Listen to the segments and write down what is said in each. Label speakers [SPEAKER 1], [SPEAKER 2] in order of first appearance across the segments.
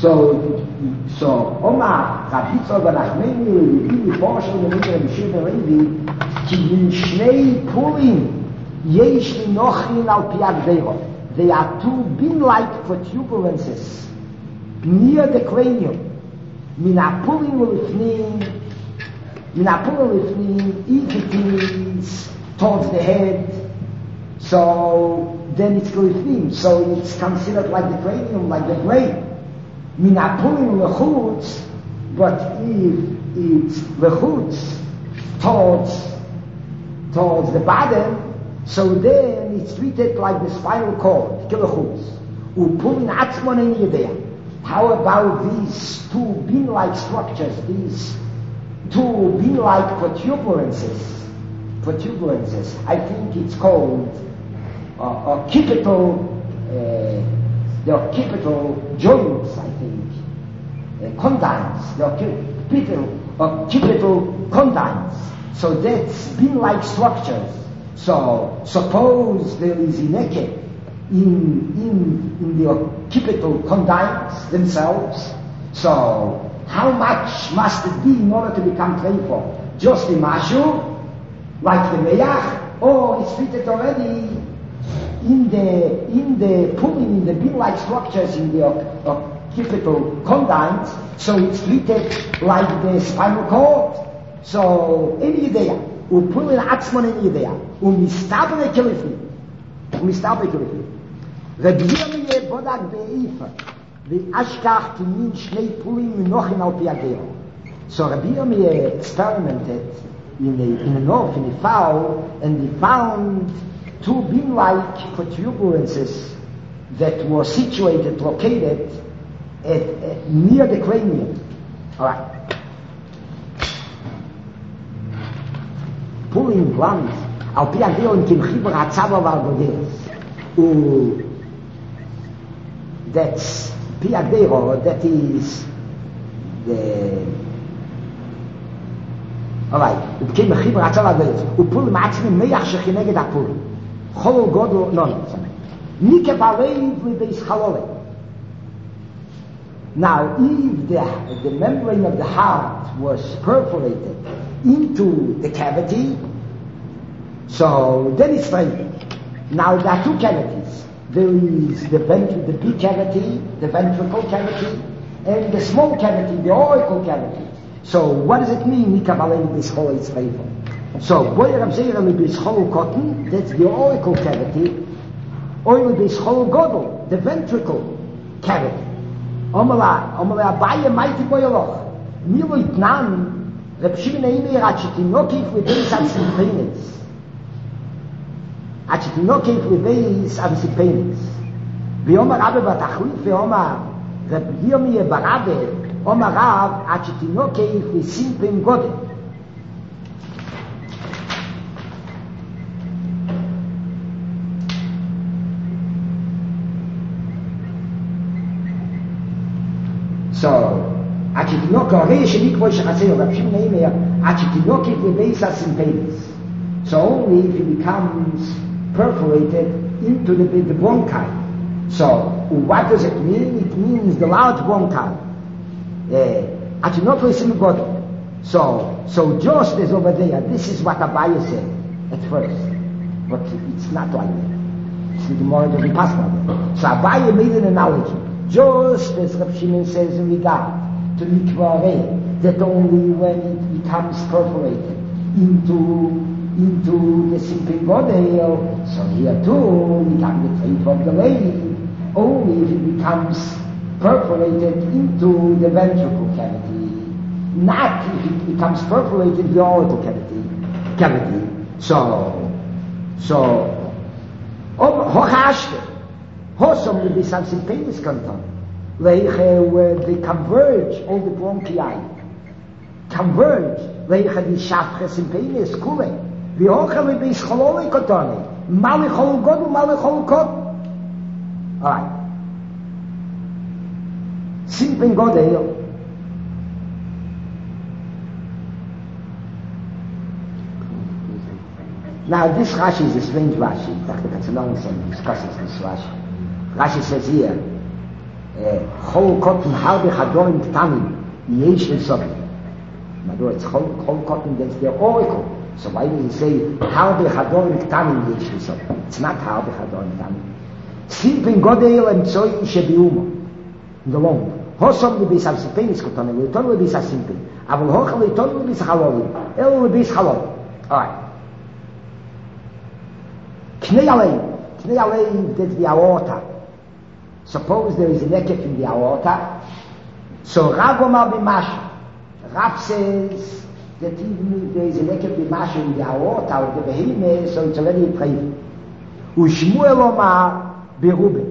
[SPEAKER 1] So Omar, Rabitzo Barachmeni, Levi, Forschel, Levi, Shimon Levi, Ki in Shnei Purim, Yesh Linochin al Piagdero. They are two bean-like protuberances near the cranium. Minapurim Lifnim, if it is towards the head, so then it's Lifnim, so it's considered like the cranium, like the brain. Minapurim lechutz, but if it's lechutz towards the bottom, so then it's treated like the spinal cord, kilechutz. Upulin atzmon ein yedea. How about these two bean-like structures, these two bean-like protuberances? I think it's called occipital. The occipital joints, I think, condyles, the occipital condyles. So that's bean-like structures. So suppose there is a naked in the occipital condyles themselves. So how much must it be in order to become playful? Just the mashu, like the meyach, or it's treated already in the pulling in the bean-like structures in the occipital condyles, so it's treated like the spinal cord. So any idea, pulling atzmon any idea, umistabre kelifni. Rabbi Yirmiyah bodak be'ifa, the ashkach timin shnei pulim nochin al piagero. So Rabbi Yirmiyah experimented in a north, in a fowl, and he found two bean-like protuberances that were located near the cranium. All right. Pulling glands, al pi agdeo in kimchiber hatzava v'algoderes. That's pi agdeo, that is the... All right. ובכי מחיבר עצב הגדלת. ופולים עצמי מייח שכנגד הפולים. חולו גודו, no, ניקה בלב לבייס חלולה. Now, if the membrane of the heart was perforated into the cavity, so then it's straight. Now, there are two cavities. There is the big cavity, the ventricle cavity, and the small cavity, the auricle cavity. So, what does it mean? Nika balein b'schol it's faithful. So, boyer amseir li b'schol cotton, that's the auricle cavity, or li b'schol godel, the ventricle cavity. Omala abaye mighty boyeloch. Milo itnan, Reb Shimon Eimi ratchitinokif lebeis amsipenis. Atchitinokif lebeis amsipenis. V'omar Rabbe batachlit v'omar Reb Yirmiyah barabbe Omar Rav, atchitinokif lesimpen godel. So, atchitinokif, הרי שנקבו שחסר, רב שמעון אומר, atchitinokif lebeis amsipenis. So only if it becomes perforated into the bronchi. So, what does it mean? It means the large bronchi. So just as over there, this is what Abaye said at first, but it's not like that. It's the Gemara doesn't pass like that. So Abaye made an analogy, just as Reb Shimon says in regard to mikvah, that only when it becomes perforated into the simping body, so here too we got the faith of the lady, only if it becomes perforated into the ventricle cavity, not if it becomes perforated in the auricle cavity. So, hochashke, hosom with the subsipenis canton, leiche where they converge, all the bronchi converge, leiche the shafche simpenis kule, the hocha with the scholole kotoni, mali chol godu, mali chol kot. All right. Simping godel. Now this Rashi is a strange Rashi. It's a long sentence discusses this Rashi. Rashi says here, Chol cotton harbe chadorim ktanim yesh lesobim. In other words, chol cotton, that's the oracle. So why do you say harbe chadorim ktanim yesh lesobim? It's not harbe chadorim ktanim. Simpin godel em tzoi shebiumo. In the long. Hosom lebis ha-sipenis kotonim, leiton lebis ha-simpin. Avol hocha leiton lebis ha-chalolim. El lebis chalolim. Alright. Knei alein, that's the aorta. Suppose there is a nekef in the aorta. So Rav Omar b'mashu. Rav says that even if there is a nekef b'mashu in the aorta or the behemoth, so it's already a treif. Ushmuel Omar b'ruben.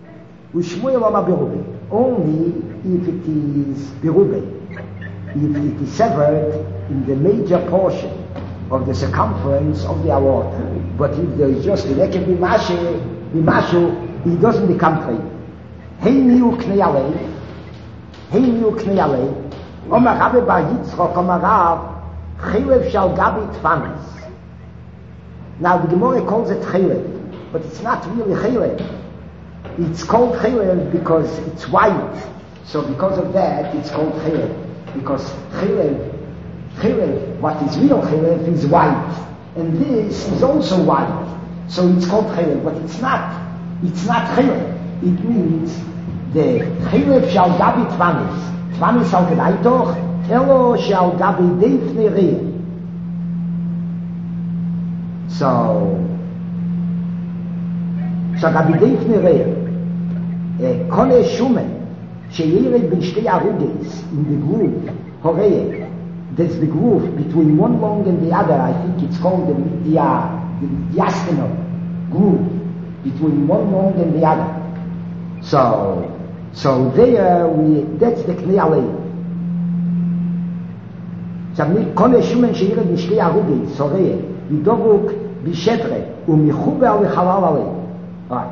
[SPEAKER 1] Only if it is b'ruben. If it is severed in the major portion of the circumference of the aorta. But if there is just a nekef b'mashu, it doesn't become treif. Heiniu knei alei, Omar Rabbi Bar Yitzchok, Omar Rav, Chelev shal gabi tfanis. Now the Gemara calls it Chelev, but it's not really Chelev. It's called Chelev because it's white. So because of that, it's called Chelev. Because Chelev, what is real Chelev is white. And this is also white. So it's called Chelev, but it's not Chelev. It means the Chelev shall gabi tvanis. Tvanis al gleitoch, elo shall gabi deifne reih. So gabi deifne reih. Kone shumen, sheyered ben shtei aruges in the groove, horeih. That's the groove between one lung and the other. I think it's called the diastema groove between one lung and the other. So there that's the knei alei. Samni kone shumen sheyered ben shtei aruges, horeih, yidoguk bishetre umichuber lechalal alei. Right.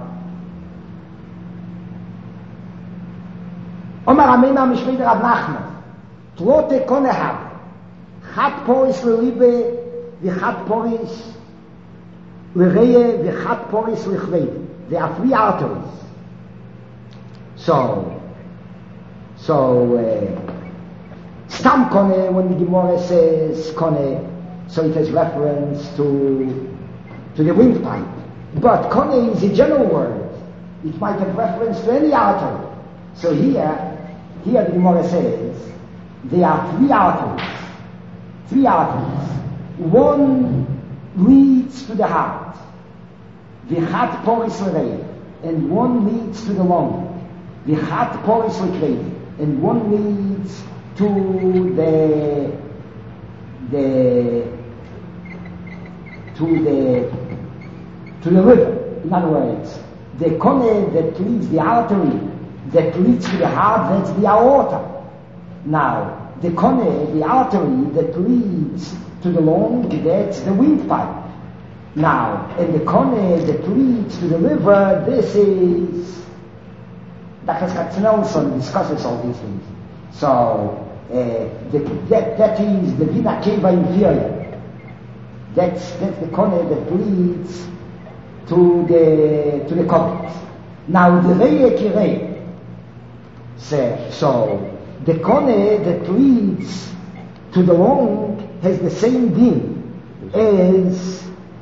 [SPEAKER 1] Omar Amena Mishmei Rav Nachman, Tlote Konehab, Chat Poris Lelibe, Vichat Poris Lereye, Vichat Poris Lechved. There are three arteries. So Stam Kone, when the Gemara says Kone, so it has reference to the windpipe. But Kone is a general word. It might have reference to any artery. So here the Gemara says there are three arteries. One leads to the heart, Vichat Poris Lerei, and one leads to the lung, Vichat Poris Lekvei, and one leads to the river. In other words, the kone that leads the artery that leads to the heart, that's the aorta. Now, the kone, the artery that leads to the lung, that's the windpipe. Now, and the kone that leads to the liver, this is Dr. Katznelson discusses all these things. So that is the vena cava inferior. That's the kone that leads to the comet. Now the reya kirei. So the kone that leads to the lung has the same din as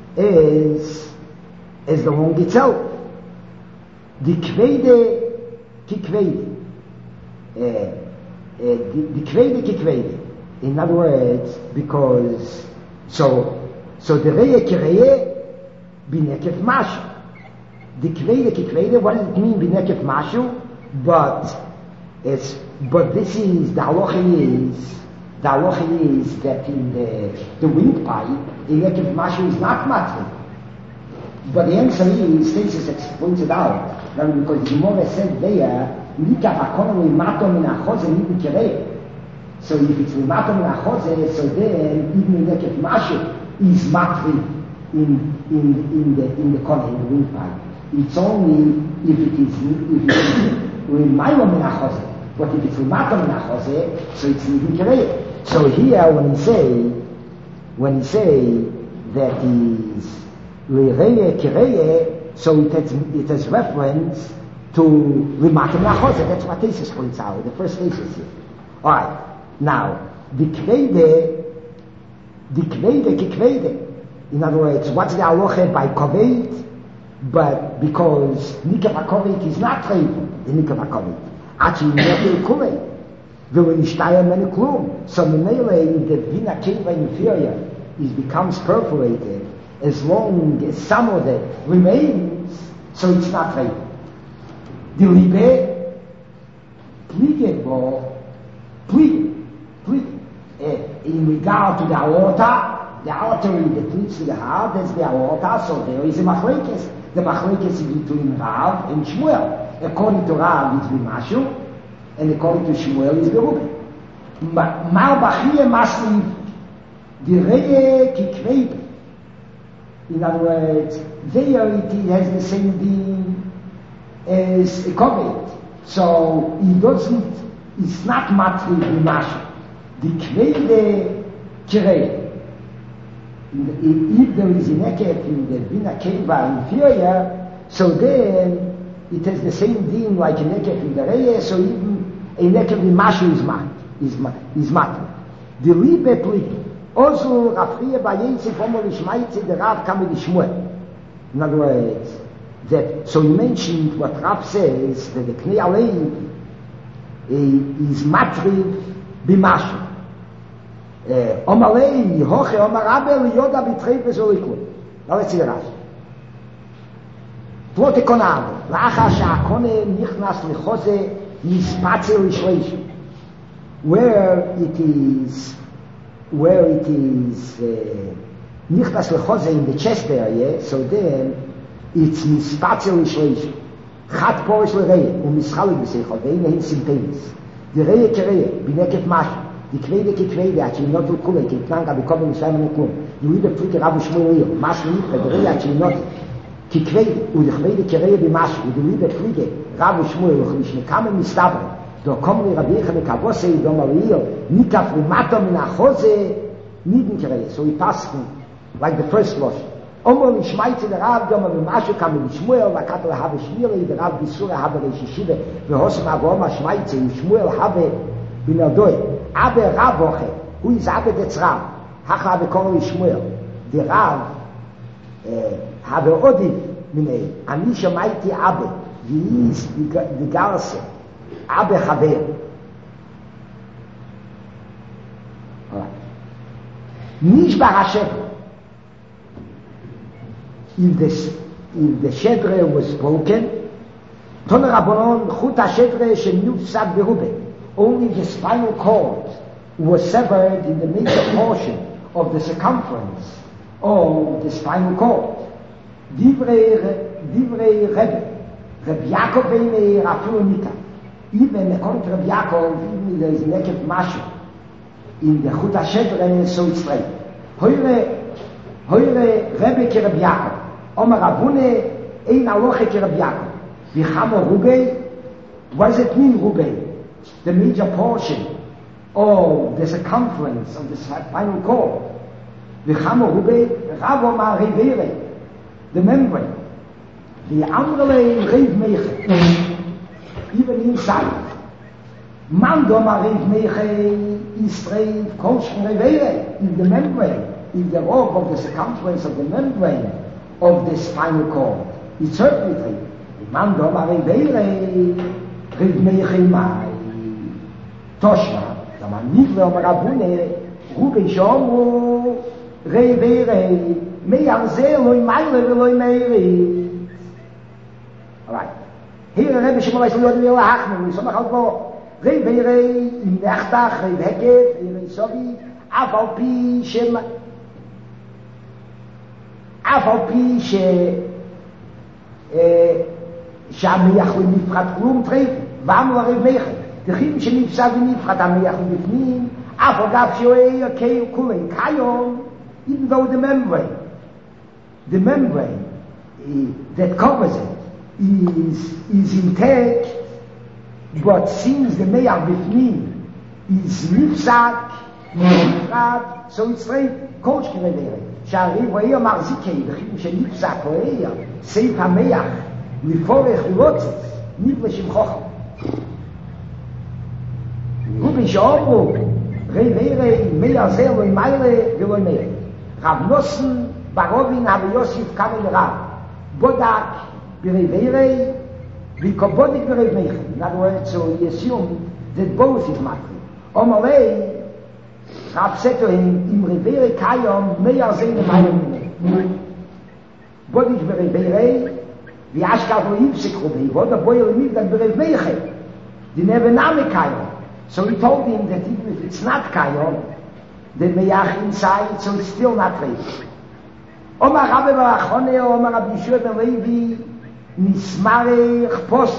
[SPEAKER 1] the lung itself. The kvede kikvede. The kvede kikvede. In other words, because so the reya kirei binekef mashu. The kvede kikvede. What does it mean binekef mashu? But this is the halacha is that in the windpipe, electric mashu is not matri. But the answer is, Stasis pointed out, that because the Gemara said there, so if it's limato min achose, so then even electric mashu is matri in the corner, in the windpipe. It's only if it is limato min achose. But if it's limato min achose, so it's nidin kirei. So here, when he say that is Lereye Kireye, so it has reference to Limakim Lachosa. That's what Tesis points out, the first Tesis here. Alright, now, the Kvede. In other words, what's the halacha by Kovet? But because Nikav HaKovet is not treifel, the Nikav HaKovet. Actually, Nikav HaKovet. Will nicht steuern meine Klum. So Menele in the Vina Keva inferior becomes perforated as long as some of it remains, so it's not treifel. The Libe, in regard to the artery that leads to the heart, that's the aorta, so there is a machlekes. The machlekes is between Rav and Shmuel. According to Rav, it's Bimashu, and according to Shmuel, it's Berube. Mar Bachie Masli, the Reye Kikvede. In other words, there it has the same thing as a Kovet. So it's not Matri Bimashu. The Kvede Kirei. If there is a Nekef in the Bina Keva inferior, so then it has the same thing like a Nekef in the Reye, so even a Nekef in Mashu is Matri. The Liebe Plik, also Rafriye Bayetze Pomo Lishmaitze, the Rav Kame Lishmuel. In other words, that, so you mentioned what Rav says, that the Knei Alein is Matri Bimashu. Omalei, Hoche, Omarabel, Yoda Bitreipes Olikun. Now let's see the Rashi. Tvote Konave, Lacha Sha'akone Nichnas Lechoze Nispatze Lishleish. Where it is Nichnas Lechoze in the chest area, so then it's Nispatze Lishleish. Chat Porish Lereye, Umischalik B'Seichot, Ve'ine Hin Simtenis. The Reye Kereye, Bineket Mashu. Die Kvede, actually not to Kule, Kitnanga, becoming Simon Klum. You read the Frike Rabbi Shmuel, Mash Nit, but the Reye actually not. Kvede, und the Kvede Kereye be Mash, you read the Frike Rabbi Shmuel, which Nekamen Mistabre, do kommen Rabbi Yechane Kabose, do Mario, Nikaf Rimato Min Achose, Niden Kereye. So he passed like the first loss. Omo Nishmaitze the Rav, do Mario Mashu, Kamen Shmuel, Lakato Habe Shmire, the Rav Bisura Habe Reshishive, Vehosem Avoma Shmaitze, Shmuel Habe Binadoi. Aber Rav Hoche, who is Abbe that's Rav, Hacha Abbe Korli Shmuel, the Rav, Habe Odif Minei, Ani Shamaiti Abbe, he is the Garse, Abbe Haver. Alright. Nish Barashem, if the Shedre was spoken, Ton Rabbanon, Chut HaShedre, Shenut Sad Berube, only the spinal cord was severed in the major portion of the circumference of the spinal cord. Divrei Rebbe Yaakov Veine Rafilu Nika. Even according to Rebbe Yaakov, even there is a Nekef Mashu in the Chut HaShedre, so it's straight. Hoire Rebbe ke Rebbe Yaakov. Omer Rabune ein aloche ke Rebbe Yaakov. Vichamo Rubei. What does it mean, Rubei? The major portion of the circumference of the spinal cord. The membrane. The Amrele Reiv Meche. Even inside. Mandoma Reiv Meche is straight, Kolschen Revere in the membrane, in the rope of the circumference of the membrane of the spinal cord. It's certainly true. Mandoma Revere Reiv Meche Mai. Toshma, da man nicht mehr Rabune, Ruben Shomu, Revere, Meyar Zelo in Meile Loi Meiri. Alright. Hier Rebbe Shmuel Yod Mila Hachman, so mach albo Revere in Nachtach, Reveke, Resobi, Afalpi Shem שהמייח ונפחת כלום טריף, ואמרו הרי מייחד. דחים שנפסד ונפחת המייח ובפנים, אף אגב שאוהי הקי וכולי, כיום, even though the membrane that covers it is intact, but since the מייח בפנים is נפסד, so it's right, קודש כרדרת. שהרי ואי המחזיקי, דחים שנפסד ואי, סייף המייח, לפורך ולוצץ, niflesh im Chocham. Gut, ich auch, Revere, mehr Seel und Meile, will mehr. Rav Nossen, Barovin, habe Yosef, Kamel Rav. Bodak, Revere, wie Kobodik, Revere. In other words, so he assumed that both is matter. Omalei, Rav said to him, im Revere Kayom, mehr Seel und Meile. Bodik, Revere, wie Ashkav, Yivsik, Rubei, Bodak, Boyer, Mivdak, Revere. Die never Name Kayom. So he told him that even if it's not Kayom, the Meyach inside, so it's still not faith. Omar Rabbi Barachone, Omar Rabbi Yeshua ben Levi, Nismarech Post.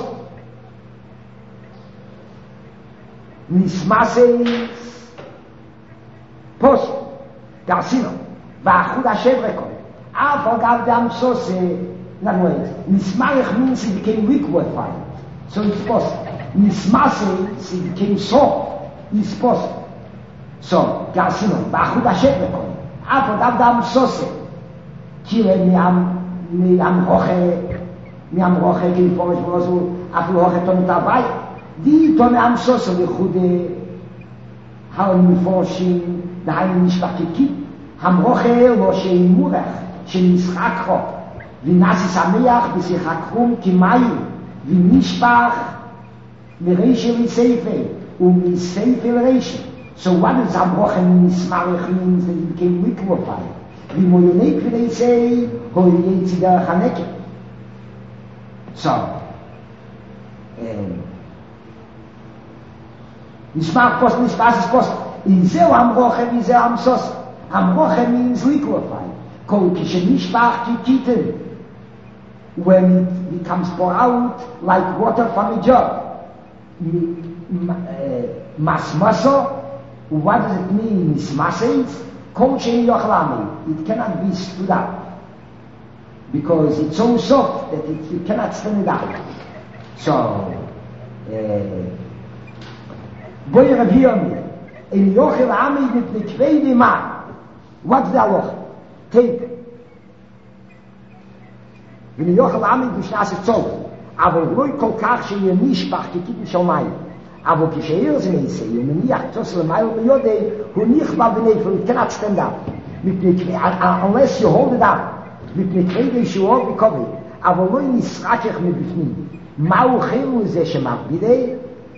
[SPEAKER 1] Nismasech Post. Garcino. V'achud Hashem Rekon. After God damn so say, in other words, Nismarech means he became liquefied. So it's post. Nismasech, he became soft. It's post. So, Garcino, Bachud Hashem Rekon. After God damn so say, Kire miam roche, ki forest brozu, afu roche ton tabay. Die ton am so so lechude, hauen forschen, da hain nicht bakiki. Ham roche lo shei murach, shei nischak ho. Vi nasi sameach, bis ich hakrum ki mai, vi nishpach, mereishe mi seife, mi seife lereishe. So what does ham roche nismarech means that he became liquefied? Wie moyonek wie they say, hoi yetzi derech haneke. So, nishmach post, nishpas post. In zeu hamroche, in zeu hamsos. Hamroche means liquefied. Kol kishe nishpach kikiten. When it becomes poured out like water from a jar. Masmaso, what does it mean? Nismases? It cannot be stood up because it's so soft that you cannot stand it up. So, boy Rav Yirmi, in Yochel Ami mit Nikvei Dima. What's the halacha? Take. In Yochel Ami b'shnas etzol, aber loi kol kach she'yeh nishpach kikit mishalmayim. Aber כשאיר זה נעשה, הוא מניח תוס למיילו מיודע, הוא נכבה בנפל, הוא cannot stand up. Unless you hold it up. מפני כדי שהוא עוד בקובי. אבל לא נשחקך מבפנים. מהו חילו זה שמקבידי?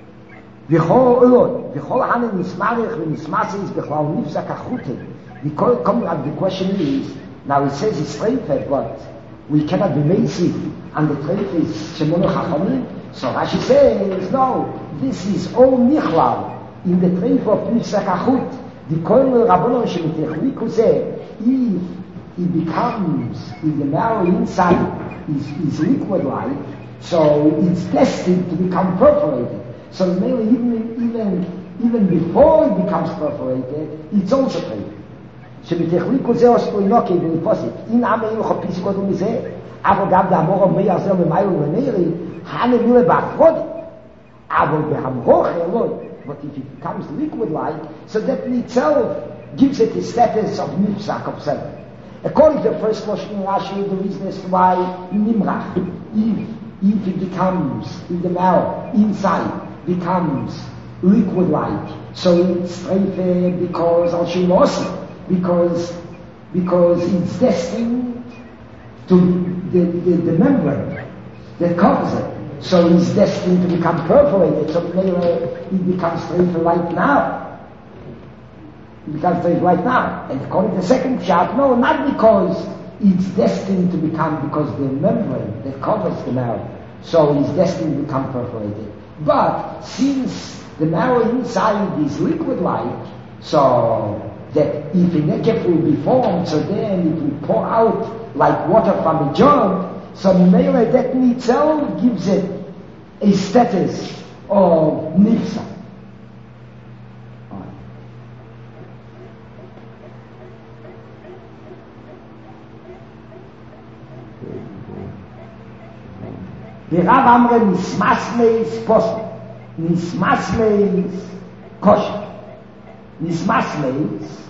[SPEAKER 1] וכל הנן נשמרך ונשמסס בכלל נפסק החוטה. The question is, now it says it's treifet, but we cannot be massive, and the treifet is shemono chachamim. So Rashi says, no, this is all nichlal in the treif of Nifsak Achut. The koil Rabbanon shemitechliku zeh, if it becomes in the marrow inside is liquid-like, so it's destined to become perforated. So maybe even before it becomes perforated, it's also treif. shemitechliku zeh ospoinoke v'niposit. In ameinu chopisi kodum mizeh, אבל גם דאמור מי עזר למיילו ונרי, הנמילה בהפרודי. אבל בהמרוך אלוי, but if it becomes liquid-like, so that in itself gives it the status of nifsak, of seven. According to the first question in Rashi, the reason is why nimrach, if it becomes in the marrow, inside, becomes liquid-like, so it's streife because al shimosi, because it's destined to the membrane that covers it. So it's destined to become perforated. So it becomes streifer right now. It becomes streifer right now. And according to the second chart, no, not because it's destined to become, because the membrane that covers the marrow, so it's destined to become perforated. But since the marrow inside is liquid-like, so that if a nekef will be formed, so then it will pour out like water from a jar, so Mele that in itself gives it a status of nifsa. The Rav Amre nismasmeis post, nismasmeis kosher. Nismasmeis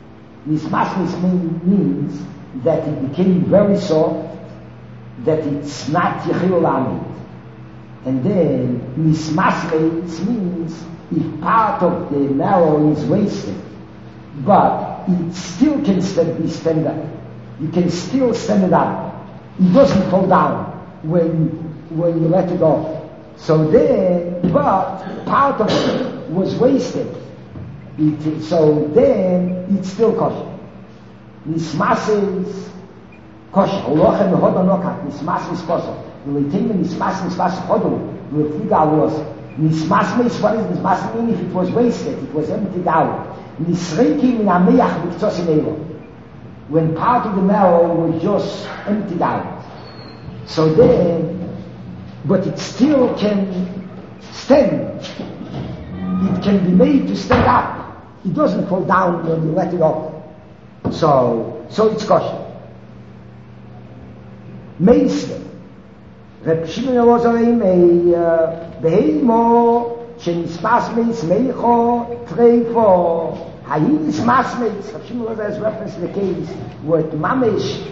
[SPEAKER 1] means that it became very soft, that it's not Yechil Amid. And then nismasmeis means if part of the marrow is wasted, but it still can be stand up. You can still stand it up. It doesn't fall down when you let it go. So then, but part of it was wasted. So then it's still kosher. Nismasmeis kosher. Olochem mehoda nokat. Nismasmeis kosher. Nismasmeis chodu. Nismasmeis, what is nismasmeis mean? If it was wasted, it was emptied out. Nisreiki min ameach b'ktos inelo. When part of the marrow was just emptied out. So then, but it still can stand. It can be made to stand up. It doesn't fall down when you let it off. So it's kosher. Meisle. Reb Shimon Elazar Beheimo shenismasmeis meicho treifo hayin nismasmeis. Reb Shimon Elazar has reference to the case where mamish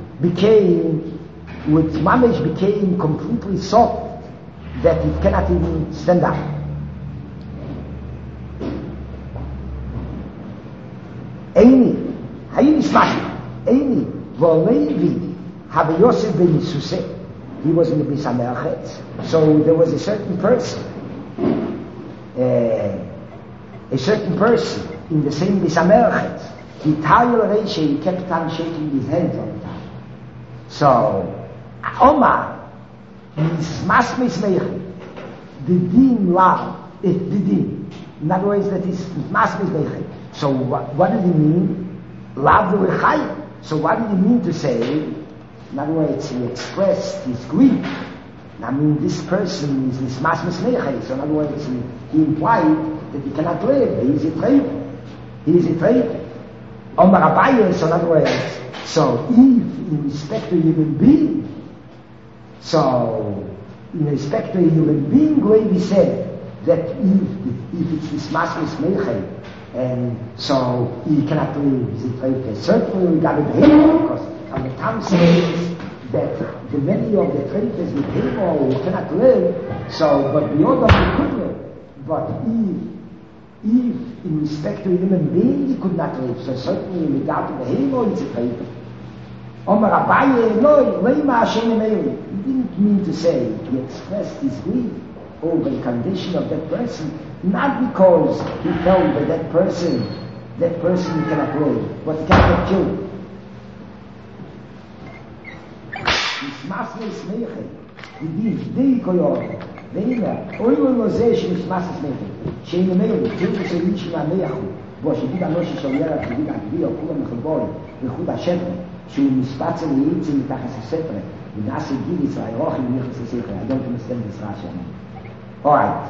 [SPEAKER 1] became completely soft that it cannot even stand up. Eini hayin nismasmeis Eini v'Levi have Yosef ben Yisuseh. He was in the Beis HaMerchetz. So there was a certain person in the same Beis HaMerchetz. He kept on shaking his hands all the time. So, Omar, nismasmeis meichel, the din lav, the din. In other words, that is nismasmeis meichel. So what did he mean? Lav the rechayim. So what did he mean to say? In other words, he expressed his grief. I mean, this person is nismasmeis meichel. So in other words, he implied that he cannot live. He is a traitor. He is a traitor. Omar Abaye, so in other words, so if in respect to a human being, so in respect to a human being, Levi said that if it's nismasmeis meichel, and so he cannot live, he's a traitor. Certainly we got to be because and the Tam says that the many of the traitors with him cannot live, so, but the other he could live. But if in respect to a human being, he could not live, so certainly in regard to the hero, it's a traitor. Omar Abaye, no, Leima Hashem Emeili. He didn't mean to say, he expressed his grief over the condition of that person, not because he felt that that person cannot live, but he cannot kill him. Nismasmeis meichel, די koyor, veina, oilo noze nismasmeis meichel, shein meili, tzu shelish na meichu, bo shedi da nosh shoyera tzu da gvi o kula mechboy, vechud hashem, shu mispatzel yitzi mitachas setre, in as gid Israel och in michas setre. I don't understand this Rashi. All right.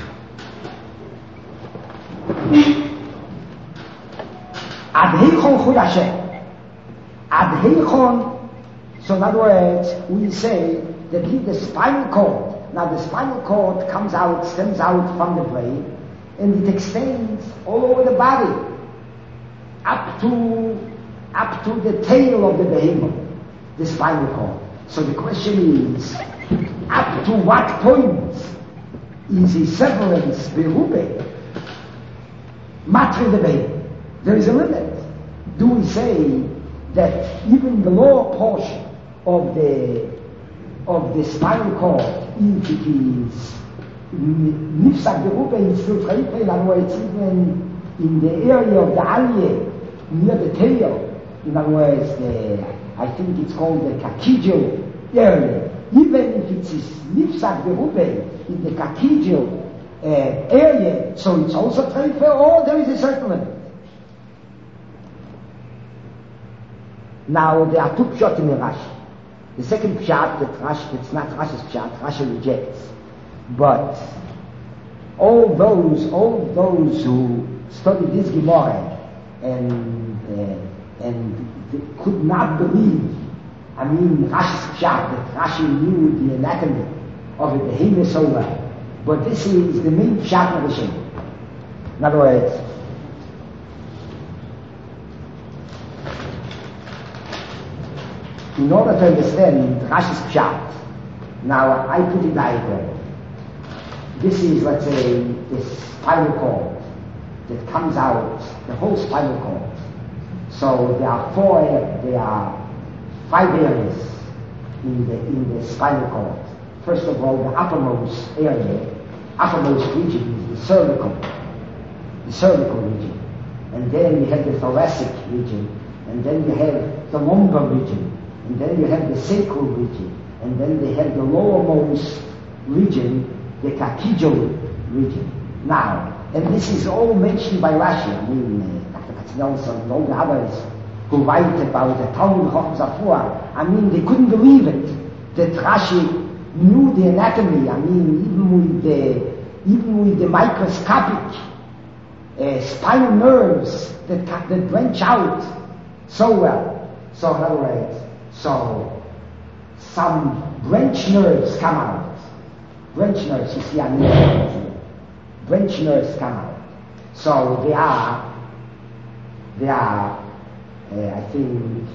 [SPEAKER 1] Ad heichon chud Hashem. Ad heichon. So in other words, we say that the spinal cord, now the spinal cord stems out from the brain, and it extends all over the body, up to the tail of the behemoth, the spinal cord. So the question is, up to what point is the severance berube, matre the behemoth? There is a limit. Do we say that even the lower portion of the spinal cord, if it is nifsak berube, it's still treifel, in other words, even in the area of the alye, near the tail, in other words, I think it's called the cachidial area. Even if it is nifsak berube in the cachidial area, so it's also treifel, or there is a certain limit. Now there are two pshat in the Rashi. The second pshat, that Rashi, it's not Rashi's pshat, Rashi rejects. But all those who studied this Gemara and could not believe, I mean, Rashi's pshat, that Rashi knew the anatomy of a behemoth so well. But this is the main pshat of the Shem. In other words, in order to understand Rashi's pshat, now I put a diagram. this is, let's say, the spinal cord that comes out, the whole spinal cord. So there are 5 areas in the spinal cord. First of all, the uppermost area, uppermost region is the cervical region. And then you have the thoracic region, and then you have the lumbar region, and then you have the sacral region, and then they have the lowermost region, the tracheal region. Now, and this is all mentioned by Rashi. I mean, Dr. Katznelson and all the others who write about the Talmud Chacham Zafua, I mean, they couldn't believe it, that Rashi knew the anatomy. I mean, even with the microscopic spinal nerves that branch out so well. So in other words, so some branch nerves come out. Branch nerves, you see, I mean, branch nerves come out. So they are, I think,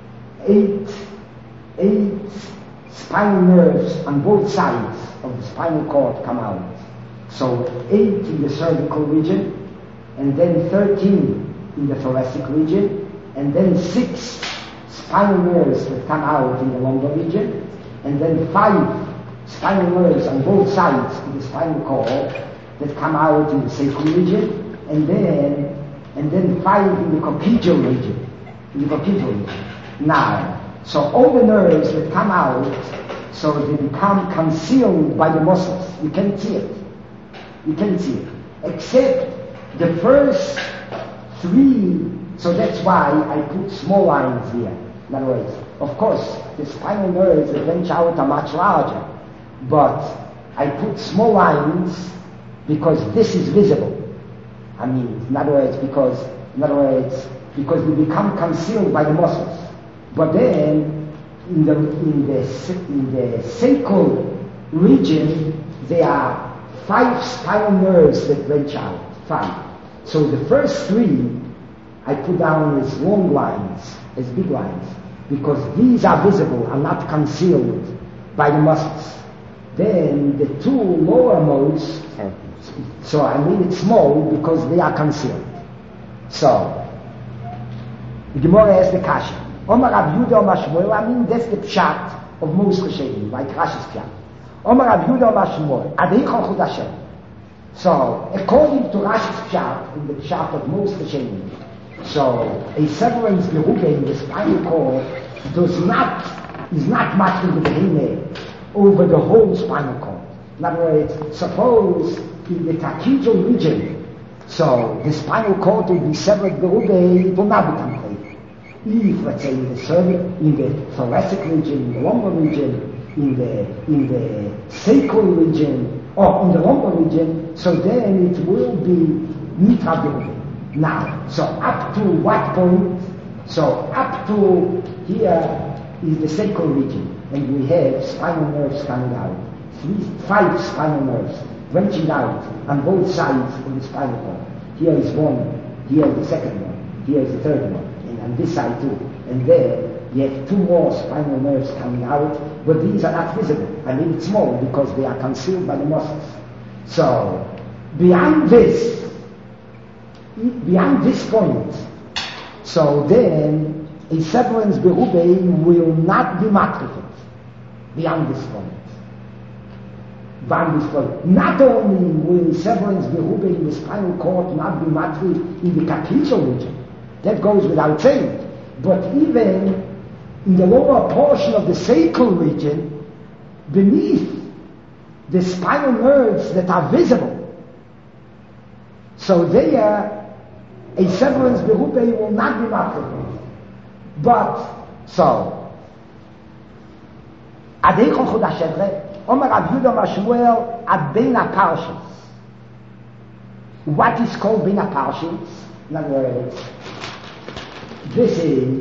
[SPEAKER 1] eight spinal nerves on both sides of the spinal cord come out. So 8 in the cervical region, and then 13 in the thoracic region, and then 6 spinal nerves that come out in the lumbar region, and then 5 spinal nerves on both sides of the spinal cord that come out in the sacral region, and then 5 in the coccygeal region. Now, so all the nerves that come out, so they become concealed by the muscles. You can't see it. Except the first 3, so that's why I put small lines here. In other words, of course, the spinal nerves that branch out are much larger, but I put small lines because this is visible. I mean, in other words, because they become concealed by the muscles. But then, in the sacral region, there are 5 spinal nerves that branch out. 5. So the first 3 I put down as long lines, as big lines, because these are visible, are not concealed by the muscles. Then the 2 lowermost, so I made it small because they are concealed. So the Gemara asks the Kasha. Omar Rav Yehuda Omar Shmuel, I mean that's the pshat of most Rishonim, like Rashi's pshat. Omar Rav Yehuda Omar Shmuel, Adeichon Chud Hashem. So according to Rashi's pshat, in the pshat of most Rishonim, so a severance beruge in the spinal cord is not matching the behemah over the whole spinal cord. In other words, suppose in the tracheal region, so the spinal cord will be severed beruge, it will not become clear. If, let's say, in the thoracic region, in the lumbar region, in the sacral region, or in the lumbar region, so then it will be mitra beruge. Now, so up to what point? So up to here is the sacral region, and we have spinal nerves coming out. 5 spinal nerves branching out on both sides of the spinal cord. Here is one, here is the second one, here is the third one, and on this side too. And there you have 2 more spinal nerves coming out, but these are not visible. I mean it's small because they are concealed by the muscles. So beyond this point, so then a severance berube will not be matrified beyond this point. Not only will severance berube in the spinal cord not be matrified in the tracheal region, that goes without saying, but even in the lower portion of the sacral region, beneath the spinal nerves that are visible, so there a severance berube will not be matrified. But so Adeichon Chud Hashem, Omar Rav Yehuda Omar Shmuel, Abein HaParshas. What is called Bein HaParshas? In other words, this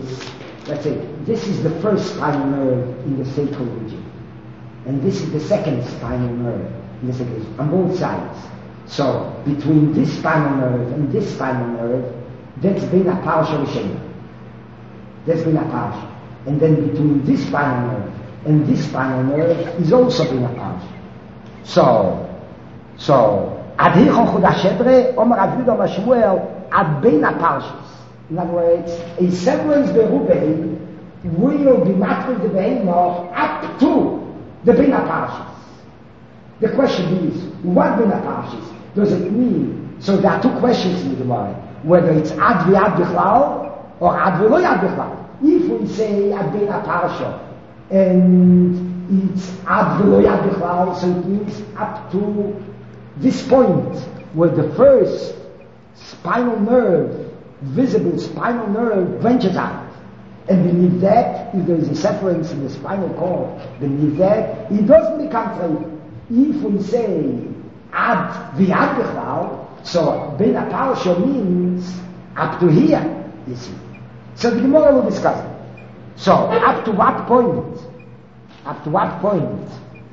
[SPEAKER 1] is the first spinal nerve in the sacral region, and this is the second spinal nerve in the sacral region, on both sides. So between this spinal nerve and this spinal nerve, that's Bein HaParsha Rishena. That's Bein HaParsha. And then between this spinal nerve and this spinal nerve is also Bein HaParsha. So So, Adhichon Chudashedre, Omer Aviud Omer Shmuel, Ad Bein HaParshas. In other words, a severance berubei will be matched the behemoth up to the Bein HaParshas. The question is, what Bein HaParshas does it mean? So there are two questions in the Gemara, whether it's Ad V'Ad Bichlal or Ad V'Lo Yad Bichlal. If we say Ad Bein HaParsha and it's Ad V'Lo Yad Bichlal, so it means up to this point where the first spinal nerve, visible spinal nerve, branches out. And beneath that, if there is a severance in the spinal cord, beneath that, it doesn't become treif. If we say Ad V'Ad Bichlal, so Bein HaParsha means up to here, you see. So the Gemara will discuss it. So, up to what point? Up to what point?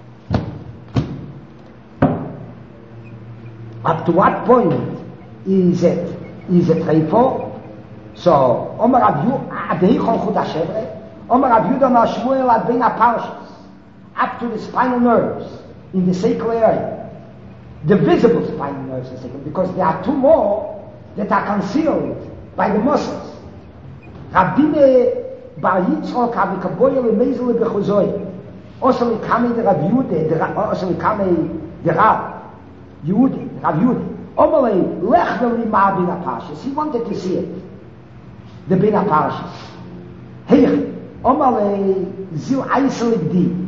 [SPEAKER 1] Up to what point is it treifo? So, Omer Rav Adhichon Chudashedre, Omer Rav Yehuda Omer Shmuel Ad Bein HaParshas, up to the spinal nerves in the sacral area, the visible spinal nerves in the sacral, because there are two more that are concealed by the muscles. Rabbine Bar Yitzchok HaMikaboyer LeMezel LeBechuzoi, also Likame de Rav Yehuda, also Likame de Rav Yehuda, Omerle Lech V'Limah Bein HaParshas. He wanted to see it. The Bein HaParshas. Heich, Omerle Zil Eiselig Di.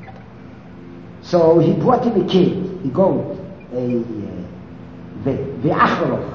[SPEAKER 1] So he brought him a kid. He goes, V'Achveroch.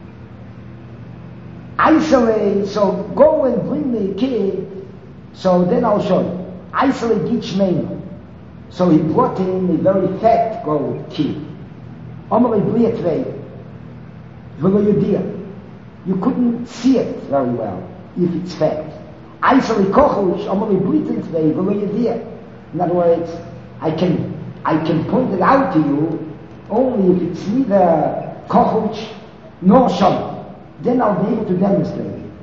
[SPEAKER 1] Isolate, so go and bring me a kid, so then I'll show you. Isolate each man. So he brought him a very fat goat kid. Omerle Bli Etrei. V'lo Yudia. You couldn't see it very well if it's fat. Isolate Kochush, Omerle Bli Etrei, V'lo Yudia. In other words, I can point it out to you only if it's neither Kochush nor Shalom. Then I'll be able to demonstrate it.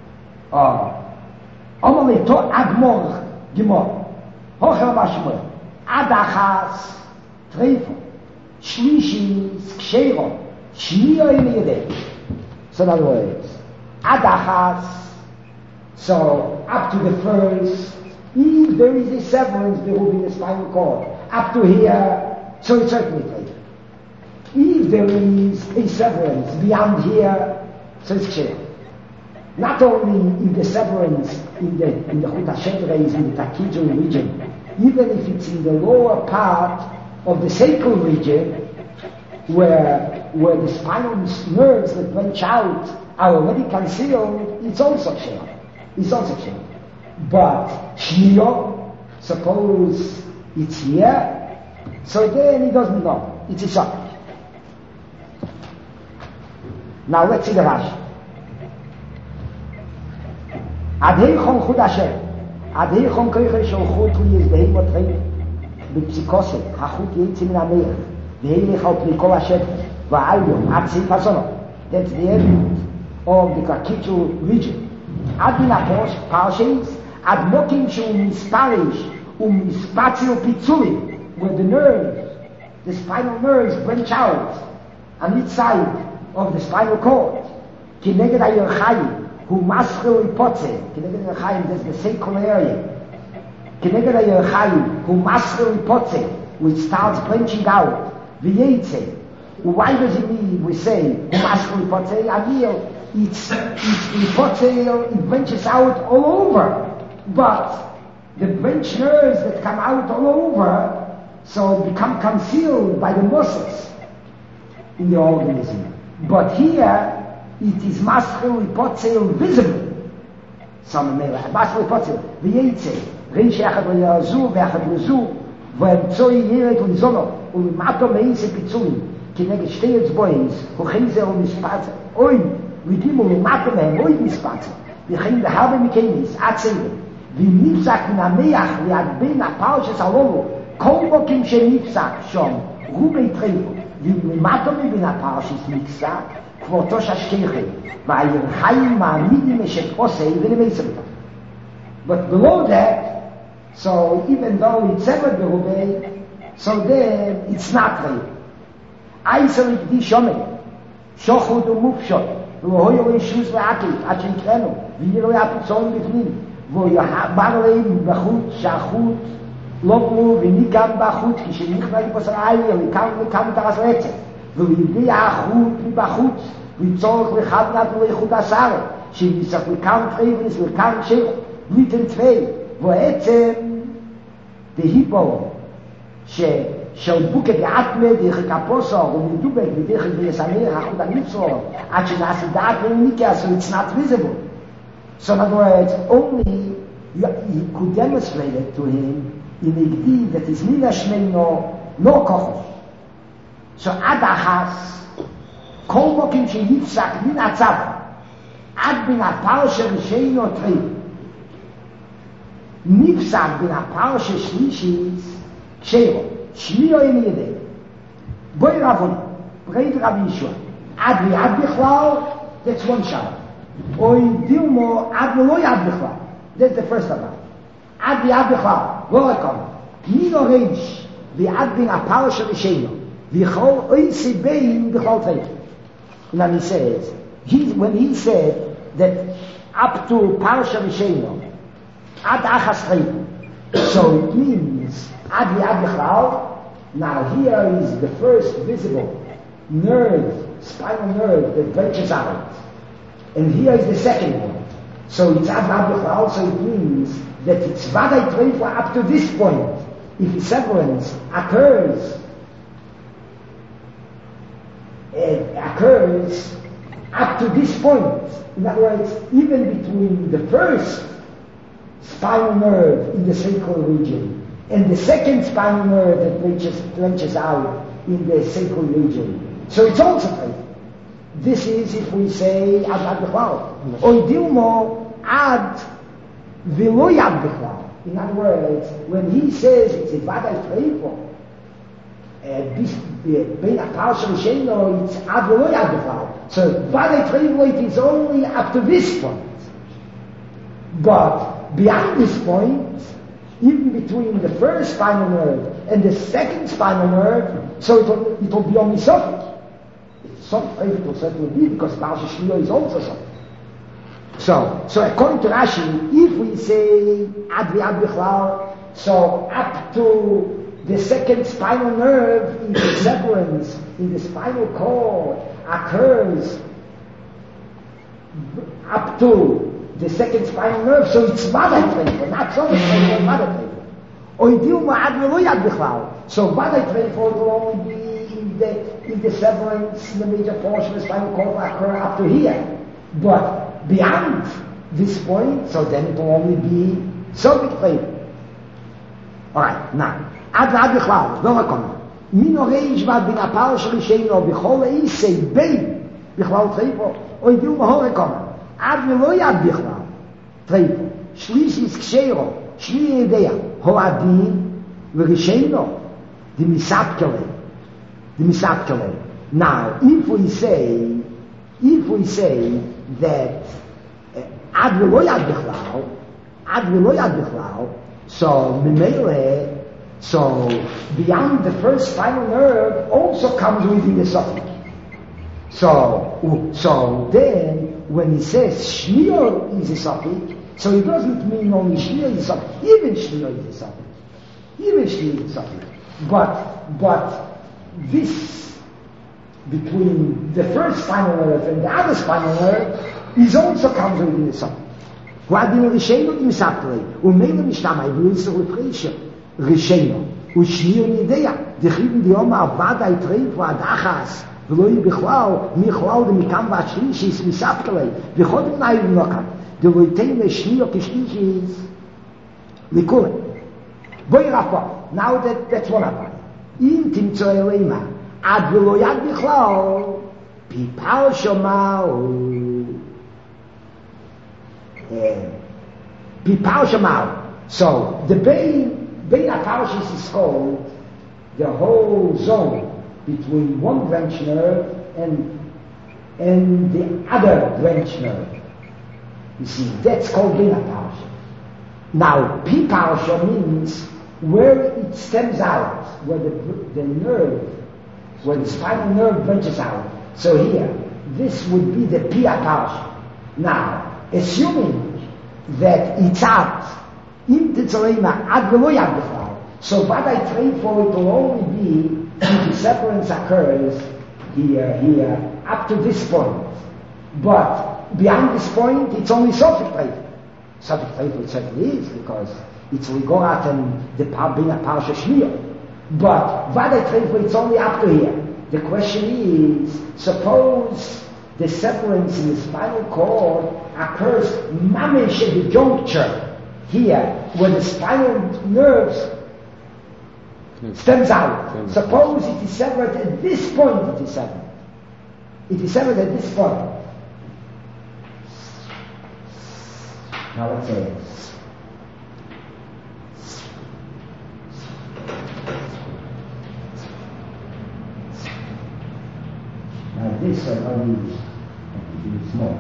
[SPEAKER 1] Omerle to Admor Gemor. Hocher Bashmor. Adachas Treifo. Shlishis Ksheiro. Shmio Emire. So in other words, Adachas, so up to the first, if there is a severance, there will be a spinal cord. Up to here, so it's certainly Treifo. If there is a severance beyond here, so it's clear. Not only in the severance in the Chut HaShedre is in the Takijul region, even if it's in the lower part of the sacral region, where the spinal nerves that branch out are already concealed, it's also clear. It's also clear. But Shmio, suppose it's here, so then he doesn't know. It's a shock. Now let's see the Rashi. Adhichon Chudashedre. Adhichon Koiche Shel Chut Li Yis Behemot Treif. B'psikose, HaChut Yitzi Min HaMeich. V'Heilech Al Pnei Kol HaShedre. V'Alyon, Ad Seif HaSono. That's the end of the Kakitu region. Ad Min HaParshas, Ad Mokim Sheu Misparish, Mispatio Pitzulim, where the nerves, the spinal nerves branch out on each side of the spinal cord. Kineged HaYerchayim, who maschil Ipotze, Kineged HaYerchayim, that's the sacral area. Kineged HaYerchayim, who maschil Ipotze, which starts branching out. V'Yeitze. Why does it mean, we say, who maschil Ipotze? Avil, it's Ipotze, it branches out all over. But the branch nerves that come out all over, so become concealed by the muscles in the organism. But here, it is maschil Ipotze visible. Some maschil Ipotze, V'Yeitze, Reish Echad V'Yazu, V'Echad V'Zu, V'Emtzoi Yeret V'Nizono, U'Mimato Me'ise Pitzulim, Kineged Shtei Etzbois, Hu'Cheizer U'Mispatze, Oy, V'Dimu U'Mimato Me'em Oy Mispatze, V'Chein V'Harbe Mikenis, Atzele, V'Nifzak Min HaMeach, V'Ad Bein HaParshas Alolu, Kol Mokim She'Nifzak Shom, Rubei Treifo, V'Mimato Me'Bein HaParshas Nifzak, Kvotosh HaShkeichei, V'Ayerchayim Ma'amidim Eshet Osei V'Lemeitzem. But below that, so even though it's severed Berubei, so then it's not real. Eisel die Schomme. Schochut und Mufschot. Wo hoyo Schuss Rakel, at Trennung. Wie ihr ja Person befnin. Wo ihr Barleben Bachut, Schachut, Lobmu, Vinikam Bachut, Kishnich Basrai, Vikam das Retse. Wo ihr ja Gut Bachut, wie Zorg Rechabnat Lechut Asar. שיסך לקם פריבנס לקם שיר ליטן צווי ועצם דהיפו של בוקה דעתמה דרך כפוסו ומדובק ודרך ויסמיר החוד הניפסו עד שנעשה דעת וניקה so it's not visible. So in other words, only you could demonstrate it to him in a gdi that is nina shmeino no kochos. So עד אחס כל מוקים שיפסק מן הצו עד בין הפרשה ראשינו טריב נפסק בין הפרשה שלישית קשירו שמיעו אין ידי בואי רבוני ברית רבי ישוע עד ויד בכלל that's one shot אוי דילמו עד ולא יד בכלל that's the first one עד ויד בכלל לא לקום מי נורש ויד בין הפרשה ראשינו ויכול אוי סיבין בכלל טריב and then he says when he said that up to Parasha Risheno, Ad Achas Chayim, so it means Ad Yad Bichlal. Now here is the first visible nerve, spinal nerve that branches out, and here is the second one. So it's Ad Yad Bichlal, so it means that it's Vaday Treifa up to this point. If the severance occurs up to this point. In other words, even between the first spinal nerve in the sacral region and the second spinal nerve that branches out in the sacral region. So it's also true. This is if we say Ad Bichlal. Oy Dilmo Ad V'lo Yad Bichlal. In other words, when he says it's a Vaday Treifo, this bein a Parasha Risheno, it's Ad V'lo Yad Bichlal. So Vaday Treifo it is only up to this point. But beyond this point, even between the first spinal nerve and the second spinal nerve, so it will be only something. Something it will certainly be because Parasha Shliyo is also something. So according to Rashi, if we say Ad V'Yad Bichlal, so up to the second spinal nerve in the severance in the spinal cord occurs up to the second spinal nerve, so it's Vaday Treifo, not so much Vaday Treifo. Or Dilma Ad V'lo Yad Bichlal. So Vaday Treifo will only be in the severance, in the major portion of the spinal cord will occur up to here. But beyond this point, so then it will only be Soviet Treifo. Alright, now, Ad V'Yad Bichlal, לא רק אומר. מינו reish vad bin הפרשה ראשינו בכל איסי בין בכלל טריפו, או ידיעו מהור הקומר. עד ולא יד בכלל טריפו. שלישיס קשרו, שלי ידע, הו הדין וראשינו, דמיספקלה. Now, if we say that עד ולא יד בכלל, so ממילא, so beyond the first spinal nerve also comes within the suffix. So then when he says Shnior is a suffix, so it doesn't mean only Shnior is a suffix. Even Shnior is a suffix. But this between the first spinal nerve and the other spinal nerve is also comes within the suffix. Guardino Risheno di Misaptore, Umelo Mishtama, Ibuliso Refresher. Risheno, ושניר נידע, דחיבים דיום עבד היתרים ועד אחס, ולא יהיה בכלל, מכלל ומכאן ועד שלישיס מספקלי, וחודם נעים נוקם, דלא ייתן לשניר כשלישיס, לכולם. בואי רפו, now that's one of them. אם תמצוא אלימה, עד ולא יד בכלל, פיפל שמאו. So, the Bein HaParshas is called the whole zone between one branch nerve and the other branch nerve. You see, that's called Bein HaParshas. Now, Pi-Parsha means where it stems out, where the nerve where the spinal nerve branches out. So here, this would be the Pia Parsha. Now, assuming that it's out, in Titzalema, ad v'lo yad b'chlal, so what I trade for it will only be if the severance occurs here, up to this point. But beyond this point, it's only Sofik Treif. Sofik Treif it certainly is, because it's Rigorat and the Bina Parsha Shmir. But what I trade for, it's only up to here. The question is, suppose the severance in the spinal cord occurs mamish at the juncture here, where the spinal nerves stems out. Suppose it is severed at this point, it is severed. It is severed at this point. Now let's say now this are only small.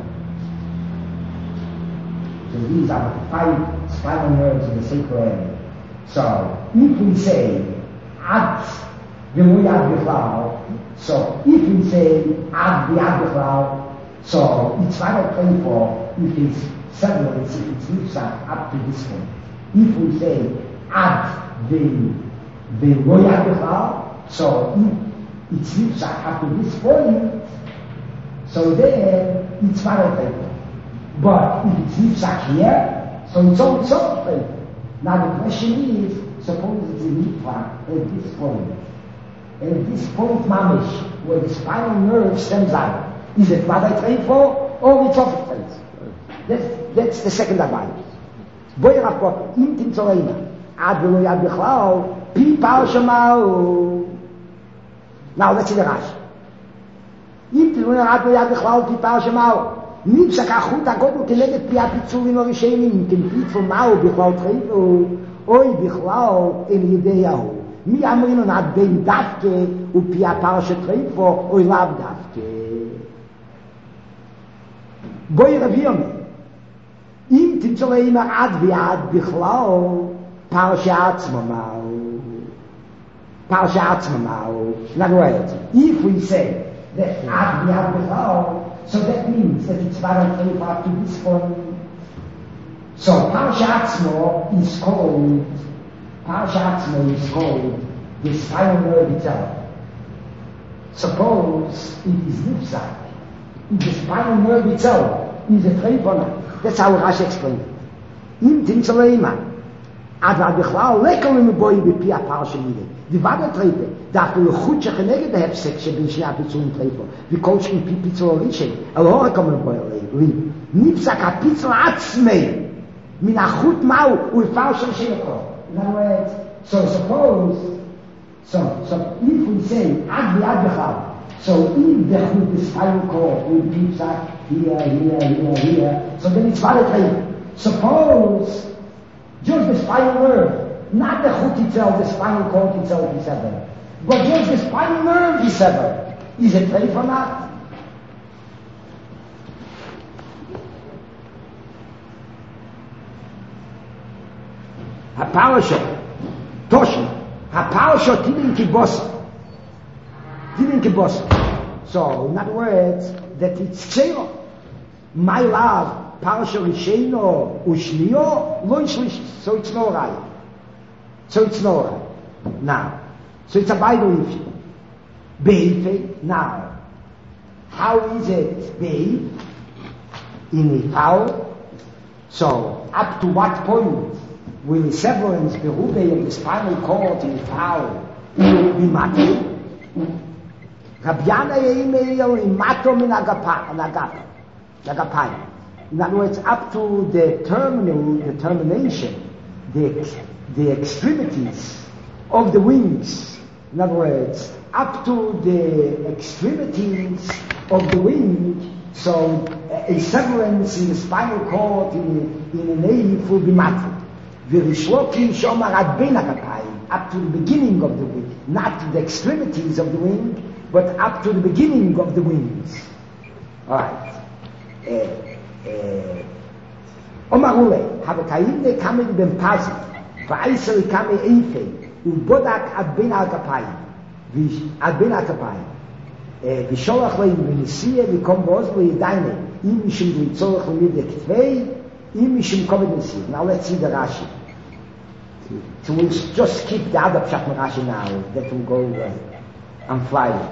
[SPEAKER 1] So these are 5 spinal nerves in the sacral area. So if we say ad v'yad b'chlal, so if we say ad v'yad b'chlal, so it's final claim for if it's severance, if it's nifsak up to this point. If we say ad v'yad b'chlal, so if it's nifsak up to this point, so then it's final claim. But if it's nifsak here, so it's only soft claim. Now the question is, suppose it's a nifsak at this point. At this point, mamish, where the spinal nerve stems out, is it what I train for, or it's off it? That's the second advantage. Boy Rav, im Titzalema, ad v'lo yad b'chlal, pi parsha ma'u. Now let's see the Rashi. Im Titzalema, ad v'lo yad b'chlal, pi parsha ma'u. נפסק החוט הגודל כנגד פי הפיצולים הראשונים, כנפיצו מהו בכלל תחילו, אוי בכלל אל ידי ההוא. מי אמרינו נעד בין דווקא ופי הפרשת תחילו, אוי לאו דווקא. בואי רבי אומר, אם תמצא להם עד ויעד בכלל, פרשה עצמו מהו. פרשה עצמו מהו. In other words, if we say that עד ויעד בכלל, so that means that it's valid up to this point. So Parsha Atzmo is called the spinal nerve itself. Suppose it is nifsak, if the spinal nerve itself is a treifona. That's how Rashi explained it. Im Titzalema, ad v'bichlal lekolim boi b'pi הפרשה מידי. דיבד הטרייפה, דווקא לחוט שכנגד ההפסק שבין שני הפיצולים טרייפה, וכל שני פיצול הראשון, לא רק אומר בו לי, נפסק הפיצול עצמי, מן החוט מהו, הוא יפרש ראשי לכל. In other words, so suppose, so if we say, עד ויד בכלל, so if the hood, the spinal cord, will be here, so then it's valid traipa. Suppose, just the spinal nerve, not the hook itself, the spinal cord itself is severed, but just the spinal nerve is severed. Is it treif or not? Haparasha, Toshi, Haparasha didn't kibosa. So, in other words, that it's ksero. My love, Parasha Risheno Ushniyo, lo ishlish. So it's no right. Now, so it's a Bible issue. Beife, now, how is it Beif in the foul? So, up to what point will the severance berube of the spinal cord in the foul be matter? Rabiana yeimel imato min agapai. In other words, up to the termination, the extremities of the wings. In other words, up to the extremities of the wing, so a severance in the spinal cord in a native will be matter. Up to the beginning of the wing, not to the extremities of the wing, but up to the beginning of the wings. All right. Omarule, habakaim ne kamen ben pazi, va'isel kame eife, ubodак ad ben al kapayim. I've been at the time. ושולח להם בנסיעה וקום בעוז לידיינה אם משום דריצורך למיד הכתבי אם משום כובד נסיעה. Now let's see the Rashi. So we'll just skip the other pshat Rashi now. That will go on Friday.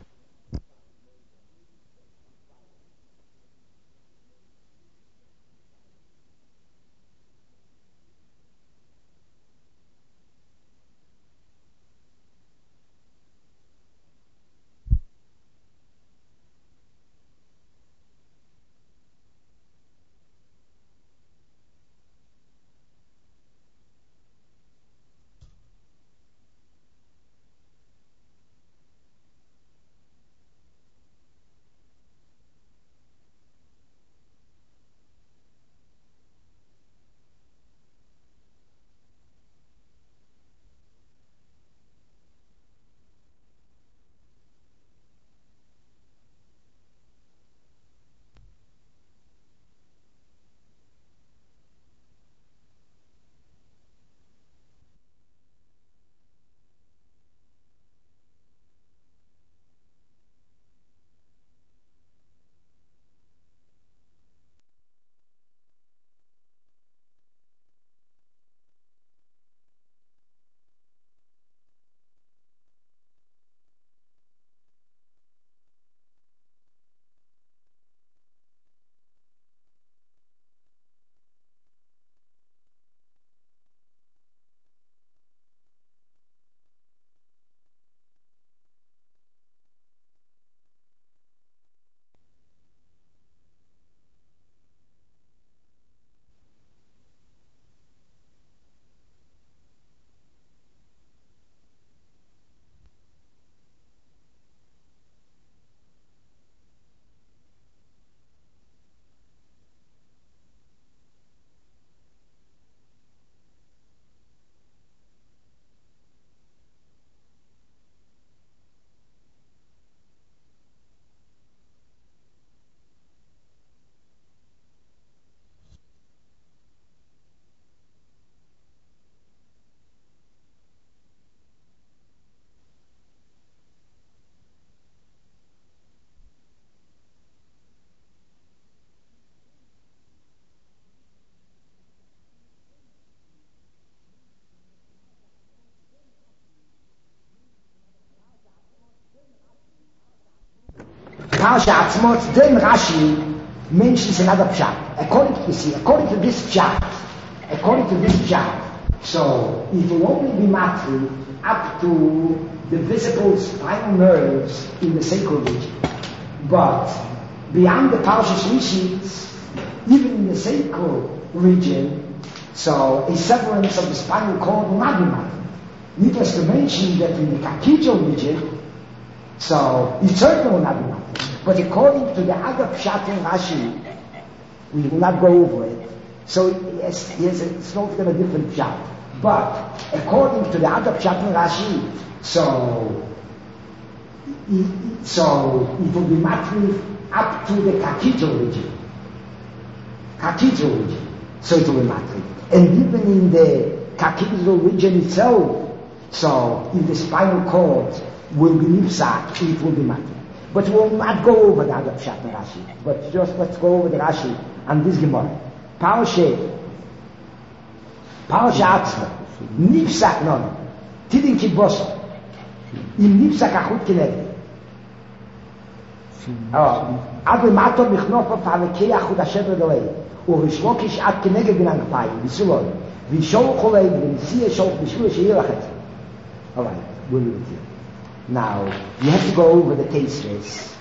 [SPEAKER 1] Parasha Atzmot, then Rashi mentions another pshat. According to this pshat, so it will only be matri up to the visible spinal nerves in the sacral region. But beyond the Parashas Rishis, even in the sacral region, so a severance of the spinal cord will not be matri. Needless to mention that in the cathedral region, so it certainly will not be matri. But according to the other pshat in Rashi, we will not go over it. So yes, it's not going to be a different pshat. But according to the other pshat in Rashi, so it will be matri up to the cathedral region. So it will be matri. And even in the cathedral region itself, so if the spinal cord will be nifsak, it will be matri. But we will not go over the other pshat in Rashi. But just let's go over the Rashi and this Gemara. Parasha Atzma. Nifsak non. Tidin kibbosa. Im nifsak achut kineged. עד למטה מכנוף הפעמקי אחוד השבר דולי ובשלוקיש עד כנגד בין הנגפיים בסולון וישור חולי ונסיע שולח בשביל שיהיה לחץ. Alright, we'll leave it here. Now, you have to go over the Teisves.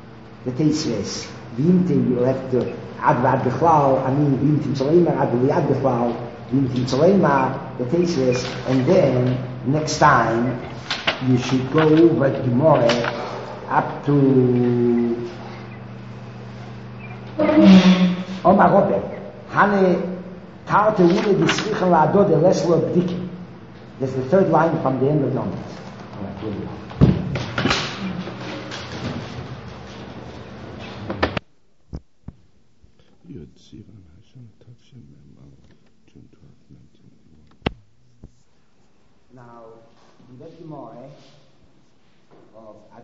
[SPEAKER 1] V'imtim, you'll have to ad v'ad b'chlal, v'imtim tzaleima, ad v'liad b'chlal, v'imtim tzaleima, the Teisves, and then, next time, you should go over the Gemara up to Omar Robert. Hane tarte ule disricha la'adod eleslo b'dikim. That's the third line from the end of the Alright, here we go. Now, in that Gemara,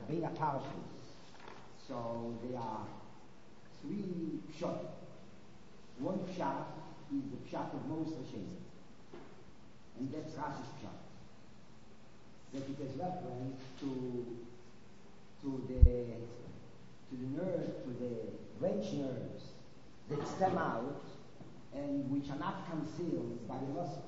[SPEAKER 1] Bina Parshas. So there are three pshat. One pshat is the pshat of Moses Hashem, and that's Rashi's pshat. That it is reference to the nerve, to the branch nerves that stem out and which are not concealed by the muscles.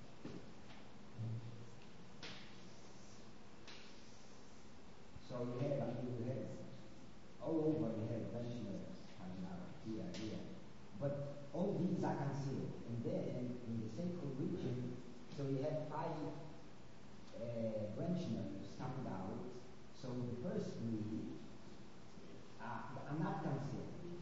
[SPEAKER 1] So you have all over you have branch nerves coming out here. But all these are concealed. And then in the sacral region, so you have 5 branch nerves coming out. So the first 3 are not concealed.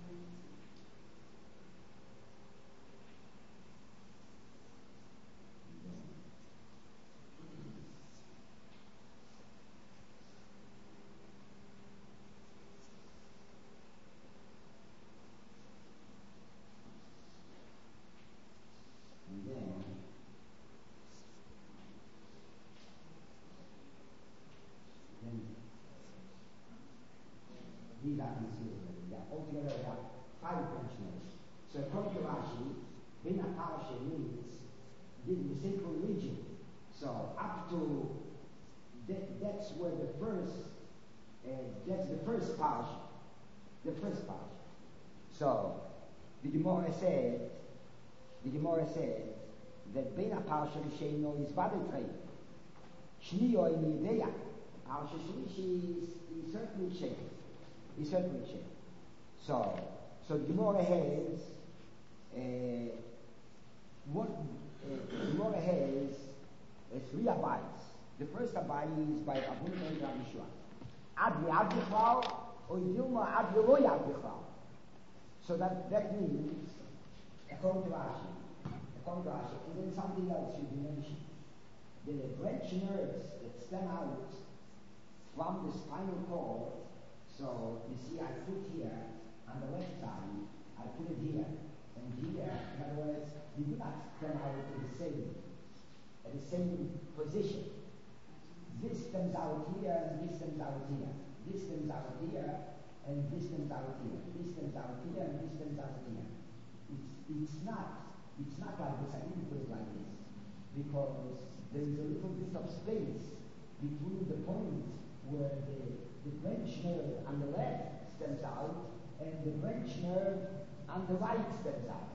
[SPEAKER 1] These are concealed. Altogether there are 5 branch nerves. So according to Rashi, Bina Parasha means the sacral region. So up to that's where the first that's the first parasha. The first parasha. So the Gemara said that Bina Parasha Sheino is Vadetrei. Shniyo in Yidea. Parasha Shlishi is certainly shaken. He's certainly shaken. So the Gemara has Gemara has 3 abayis. The first abayi is by Abu Meir Yeshua. Ad Bichlal or Dilma Ad Lo Yad Bichlal. So that means according to Rashi, and then something else should be mentioned. The branch nerves that stem out from the spinal cord. So you see, I put here on the left side, I put it here, and here, in other words, you do not stem out at the same position. This stems out here, and this stems out here. This stems out here, and this stems out here. This stems out here, and this stems out here. It's not like this. I didn't put it like this because there is a little bit of space between the point where the branch nerve on the left stems out and the branch nerve on the right stems out.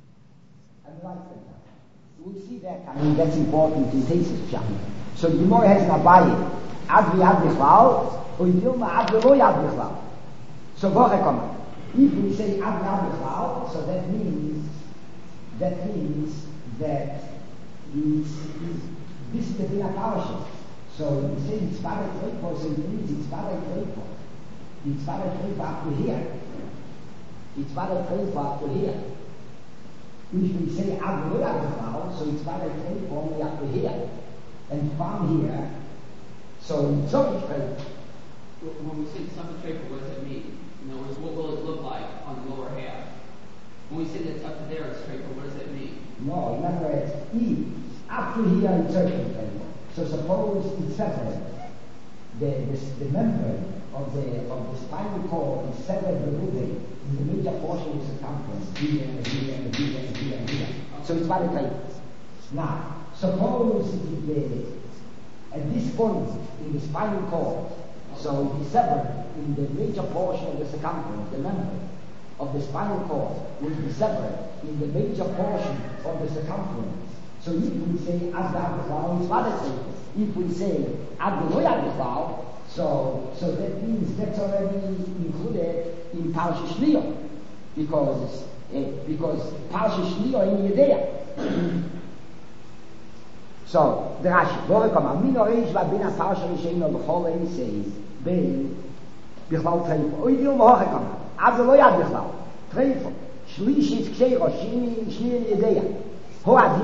[SPEAKER 1] We'll see that. I mean, that's important in cases. So the Gemara has an abaye. Ad Yad Bichlal or Dilma Ad Lo Yad Bichlal. So if we say Ad Yad Bichlal, so that means that this is the Bina Parasha. So you say it's Vadet Reipo, so it means it's Vadet Reipo. It's Vadet Reipo up to here. It's Vadet Reipo up to here. If we say Ad Lo Yad Bichlal, so it's Vadet Reipo only up to here. And from here, so it's Tzomich Reipo.
[SPEAKER 2] When we say Tzomich Reipo, what does it mean? In other words, what will it look like on the lower half? When we say that it's up to there, it's Reipo, what does that mean?
[SPEAKER 1] No, in other words, up to here it's Tzomich Reipo. So suppose it's separated. The membrane of the spinal cord is separated in the major portion of circumference, here. So it's very tight. Now, suppose at this point in the spinal cord, so it is severed in the major portion of the circumference, the membrane of the spinal cord will be severed in the major portion of the circumference. So if we say Ad Yad Bichlal, it's Vadet. If we say Ad Lo Yad Bichlal, so that means that's already included in Parashat Shliyo, because Parashat Shliyo in Yedea. So the Rashi, Min Oreish VaBina Parashat Sheino B'chol Eisei Bein Bichlal Treifo. Oidium Hochekam Ad Lo Yad Bichlal Treifo Shlishi Ksheiro Shni Yedea. In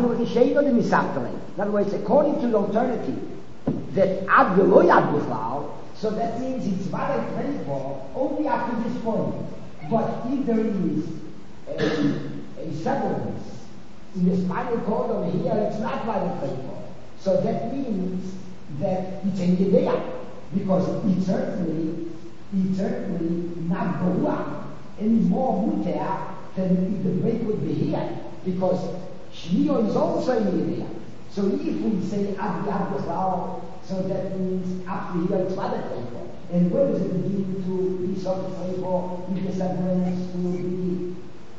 [SPEAKER 1] other words, according to the alternative, that Ad Lo Yad Bichlal, so that means it's Vadet Reipo only up to this point. But if there is a severance in the spinal cord over here, it's not Vadet Reipo. So that means that it's in Yedea. Because it certainly not go up any more muter than if the break would be here. Because Shmiyah is also in here. So if we say Ab Yad B'chlau, so that means after here it's not a table. And where does it begin to be sort of table if the severance will be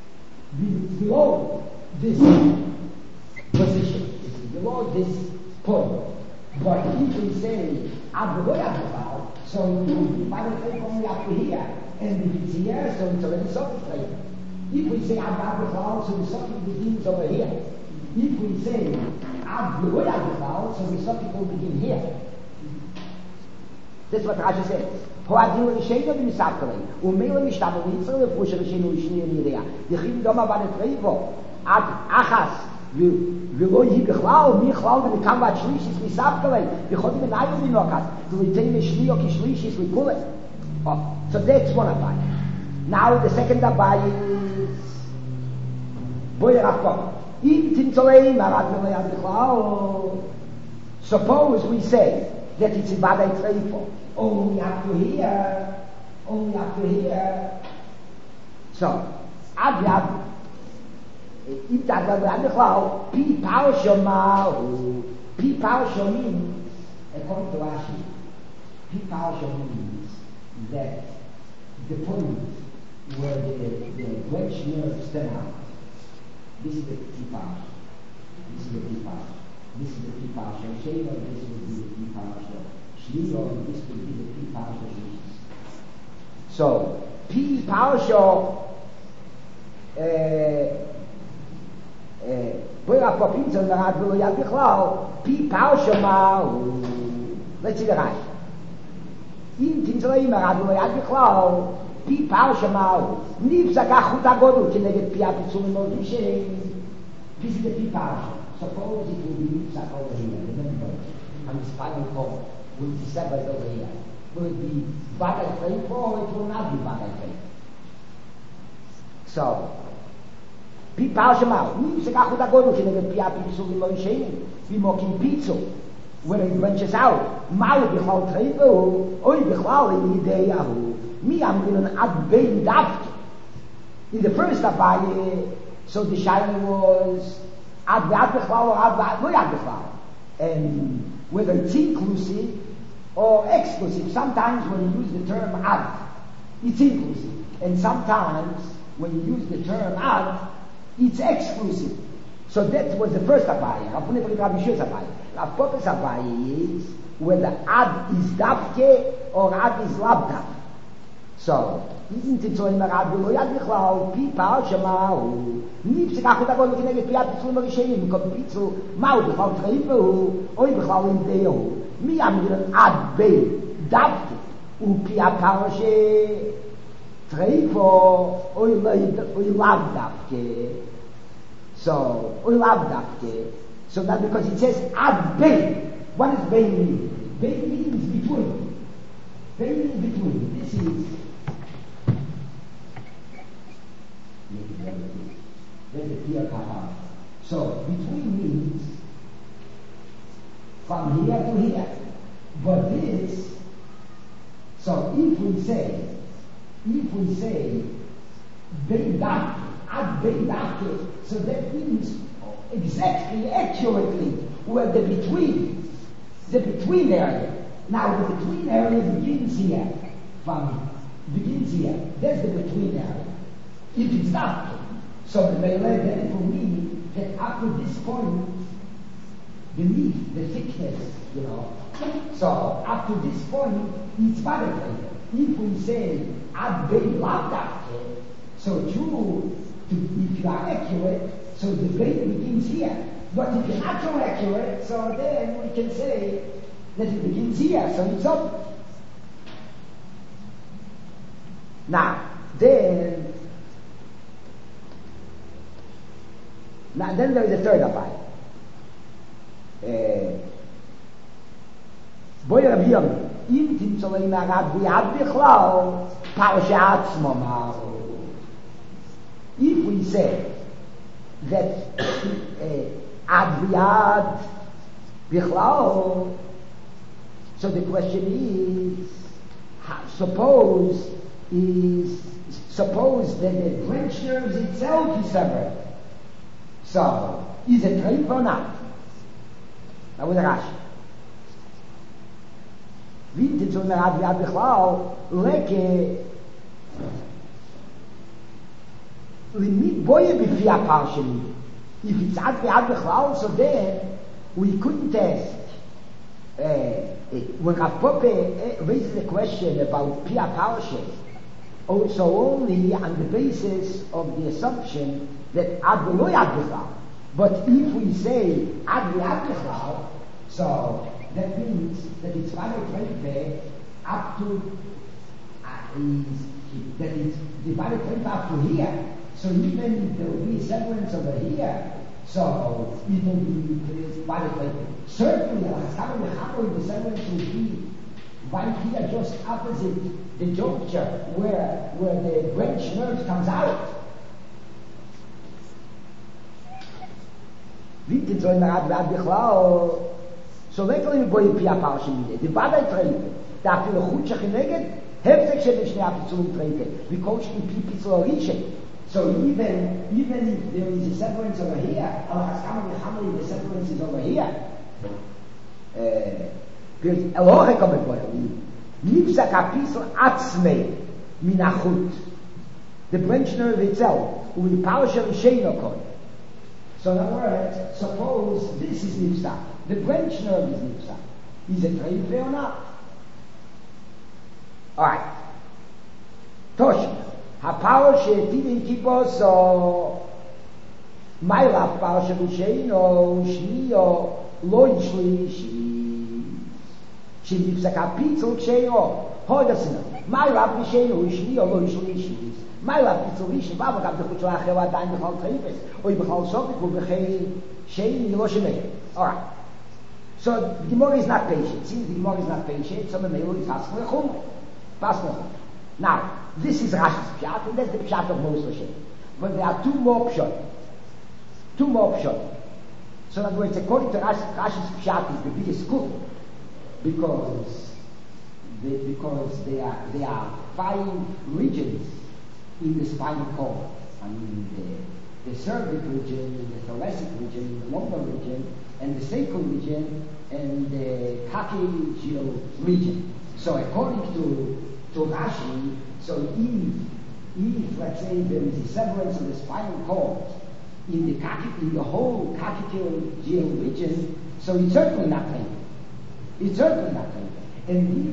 [SPEAKER 1] below this position? It is below this point. But if we say Ab Yad B'chlau, so it will be by the table only up to here. And if it's here, so it's already sort of table. If we say Ab Yad B'chlau, so the suffix begins over here. If we say Ab Yad B'chlau, so the suffix will begin here. That's what Rashi says. Hoadil Rishayna v'Misakale, u'meila mishtav v'yitzar lefush Rishayna v'Shnei Nidea. Yechim doma v'Netreivo, Ad Achas v'lo yi b'chlal, mi chlal v'nikam v'ad Shlishis Misakale, v'chodim v'nayim v'nokas, v'litei v'Shnei ki Shlishis v'kulet. So that's one Abai. Now the second Abai is Boyer Akpom. Suppose we say that it's in Badai Treifo, only up to here. So, Ab Yad, if that was Ab Yad, Pi Parsha Mahu. Pi Parsha means, according to Rashi, Pi Parsha means that the point where the wedge nerves stand out. This is the P-Parsha. This is the P-Parsha. This is the P-Parsha. Sheva, this would be the P-Parsha. Shliyo, this would be the P-Parsha. So, P-Parsha, P-Parsha Ma'u. Let's see the Rashi. In Tinzalei Marad Lo Yad B'Chlau, Pi Parsha Ma'u. Nifzak Achut HaGodol Keneged Pi HaPitzum Lo Yishem. This is the Pi Parsha. Suppose it will be Nifzak over here. Remember, on this final call, will be severed over here. Will it be Badai Treif or it will not be Badai Treif? So, Pi Parsha Ma'u. Nifzak Achut HaGodol Keneged Pi HaPitzum Lo Yishem. V'mokim Pitzu. When it branches out, Ma'u B'chal Treifu, Oy B'chal Yideyahu, Mi Amrin Ad Bein Daft. In the first Abaye, so the Shaila was Ad B'chal or Ad B'chal. And whether it's inclusive or exclusive, sometimes when you use the term Ad, it's inclusive. And sometimes when you use the term Ad, it's exclusive. So that was the first Abaye. Rabbi Shul's Abaye. Rav Popper's Abaye is whether Ad is Dafke or Ad is Labdaf. So, isn't it so in Ad Lo Yad B'chlau, Pi Parsha Ma'u, Nifzak Achut HaGodol Keneged Pi HaPitzum Lo Yishem, Kom Pitzu, Ma'u B'chal Treifu, Oy B'chal Yideyahu, Mi Amrin Ad Bein Dafke, U Pi HaParsha Treifu, Oy Lav Dafke. So, Oy Lav Dafke. So that because it says Ad Bein. What does Bein mean? Bein means between. Bein means between. This is there's a clear kahal. So between means from here to here. But this, so if we say Bein Dafke, Ad Bein Dafke, so that means exactly, accurately, where the between area. Now the between area begins here. That's the between area. If it's not, so the Meileh then it will mean that up to this point, beneath the thickness, so up to this point, it's Badai. If we say Ad Bein Lav Dafke, so true, if you are accurate, so the Bein begins here. But if you're not so accurate, so then we can say that it begins here, so it's up. Now, then there is a third Abai. Boyer Rabbi Yom, Im Timtzolei Marad B'Yad B'Chlau, Parsha Atzmo Ma'u. If we say that Ad B'Yad B'Chlau, So the question is, suppose that the branch nerves itself is severed. So, is it treif or not? Now with Rashi. Vintage on the Rad Yad Bichlal, leke limit boye b'fi aparshim. If it's Ad Yad Bichlal, so then we couldn't test. When Rav Pope raises the question about Pia Parshe, also only on the basis of the assumption that Ad V'lo Yad Bichlal. But if we say Ad Yad Bichlal, so that means that it's divided up to that it's divided up to here. So even there will be a severance over here. So it will be divided. Certainly, the severance will be right here, just opposite the juncture where the branch nerve comes out. So לכן אני בואי פי הפרשים מידי, דבדה טרייפה, דאפילו חוד שכנגד, הפסק של שני הפיצולים טרייפה, וכל שני פיצול הראשון. So even if there is a severance over here, al haskama v'chamali, the severance is over here. Elohe komet boy, nifzak hapitzol atzmei min hachut, the branch nerve itself, u'v'parsha r'sheino kod. So in other words, suppose this is nifzak. The branch nerve is nifzak. Is it treif or not? Alright. Tosh. Ha-power she'etivin kibos o mailaf power she'vishein o shni o lo yishli she'nifzak ha-pitzol kshein o hodasina. Mailaf vishein o shni o lo yishli mailaf pitzol vishein v'avo gam dechut shel ha'achel adayin b'chal treifes o b'chal sofik u'b'chei shein lo shemei. Alright. So the Gemara is not patient. Since the Gemara is not patient, so the Meilu is asking for a Now, this is Rashi's Pshat, and that's the Pshat of Moshe Hashem. But there are two more Pshat. So in other words, according to Rashi's Pshat is the biggest school, because there are 5 regions in the spinal cord. I mean, the cervic region, the thoracic region, the lumbar region, and the sacral region, and the coccygeal region. So according to Rashi, so if let's say there is a severance of the spinal cord in the whole coccygeal region, so it's certainly not painful. And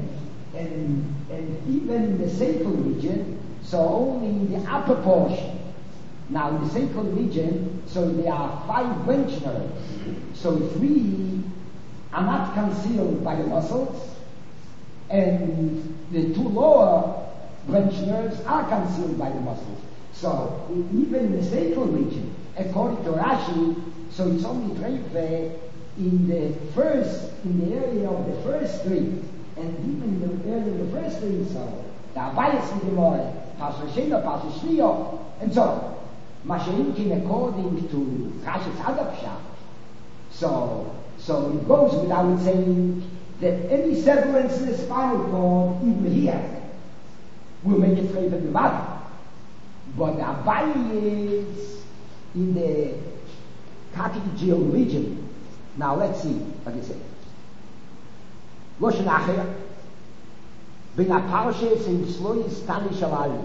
[SPEAKER 1] even in the sacral region, so only in the upper portion. Now in the sacral region, so there are 5 branch nerves. So 3 are not concealed by the muscles, and the 2 lower branch nerves are concealed by the muscles. So even in the sacral region, according to Rashi, so it's only treif in the area of the first 3, and even in the area of the first 3, so the Abayas in the Gemara, Pasha Shena, Pasha Shliyo, and so on. Mashiach, according to Rashi's other Pshat, so it goes without saying that any severance in the spinal cord, even here, will make it treif in the body. But the Abai is in the coccygeal region. Now let's see what he said. Loshen Acher, ben aparshes in Shlois Tani Shalali.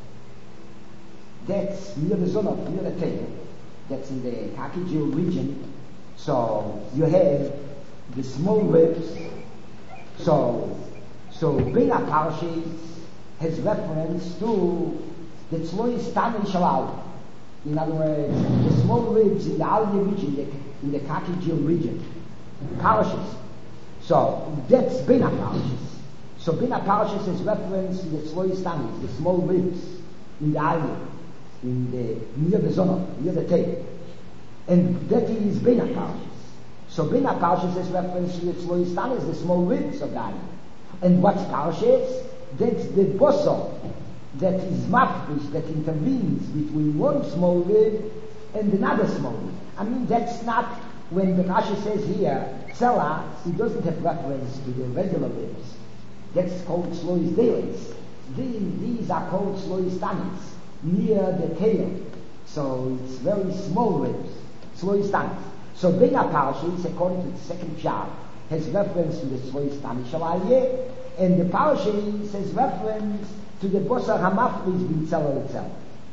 [SPEAKER 1] That's near the zonot, near the tail. That's in the coccygeal region. So you have the small ribs. So Ben Aparshis has reference to the Tzlois Tani Shalal. In other words, the small ribs in the Aliyah region, in the coccygeal region. Parashis. So that's Ben Aparshis. So Ben Aparshis has reference to the Tzlois Tani, the small ribs in the Aliyah. Near the zona, near the tail. And that is Ben HaParshas. So Ben HaParshas is reference to the Tzlois Tanis, the small ribs of the animal. And what's Parshas? That's the boso that is mafrish, that intervenes between one small rib and another small rib. I mean, that's not when the Rashi says here, Tzela, it doesn't have reference to the regular ribs. That's called Slois Delis. These are called Slois Tanis, near the tail. So it's very small ribs, Slois Tanis. So Bein HaParshis, according to the second chart, has reference to the Slois Tanis Shalalye, and the Parshis has reference to the Bosar Hamafris bin Tzela itself.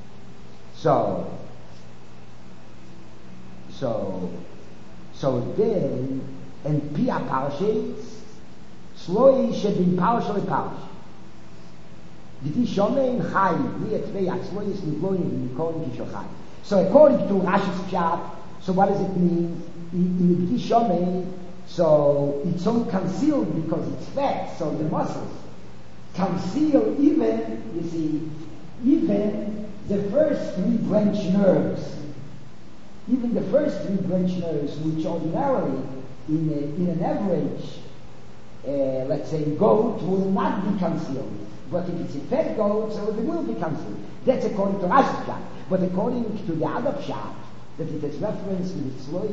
[SPEAKER 1] So then, and Pia Parshis, Sloi Shebin Parshal Parsh. Diti Shomein Chai, we at Tvei Sloi is Nivloim Nikolim Kishochai. So according to Rashi's chart, so what does it mean? In Diti Shomein, so it's all concealed because it's fat, so the muscles conceal even, you see, even the first three branch nerves. Even the first three branch nerves, which ordinarily, in an average, let's say, goat, will not be concealed. But if it's a fat goat, so it will be concealed. That's according to Rashi's Pshat. But according to the other Pshat, that it has reference to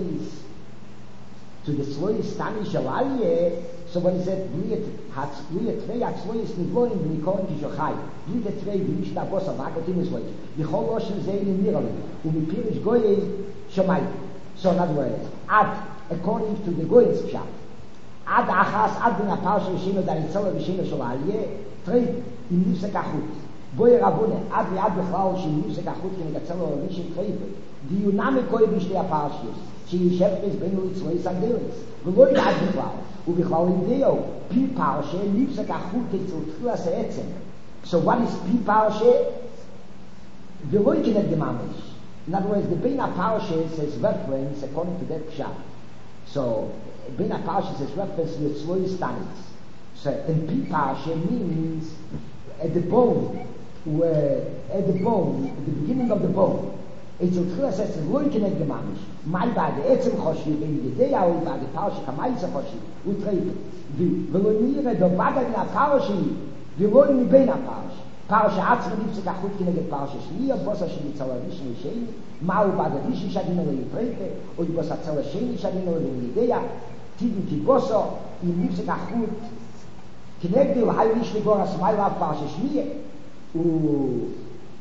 [SPEAKER 1] the Slois Tani Shalalye, so when he said, Bliyat Tvei HaTzlois Nivloim V'Nikolim Kishochai, Bliyat Tvei V'Nishta Bosa V'Akotim Esloim, V'Chol Oshem Zeini Niralim, U'Mipirish Goyei Shomai. So in other words, according to the Goyes Pshat, Ad Achas, Ad Bin HaParsha V'Shino Daritzela V'Shino Shalalye, Trei Im Nifsek Achut, Boye Rabune, Ad V'Ad B'Chlal Shim Nifsek Achut K'Negatzela V'Shim Treife, Diuname Koy V'Shtei HaParshis, שישפס בינו לצלוי סנדלס ולא ידעת בכלל ובכלל ידעו פי פרשה נפסק החוט אצל תחילת העצם. So what is פי פרשה? ולא יקנק דממש. In other words, the Bein HaParsha says reference according to that pshat. So Bein HaParsha says reference to the tzloi stanis. So and pi parsha means at the bone, at the beginning of the bone. It's a clear says the Lord can get mamish. My bad the etzem choshi in the day out by the parsha kamaisa choshi. We trade the velonire the bad na parshi. The Lord in Bein HaParsha. Parsha atzma nifsek achut can get parsha shliya bosa shli tzalavish nishei. Mau bad the rishi shadino le trade. Oy bosa tzalasheni shadino le idea. Tidin bosa in nifsek achut. Kinegdil hay rish le goras my love parsha shliya.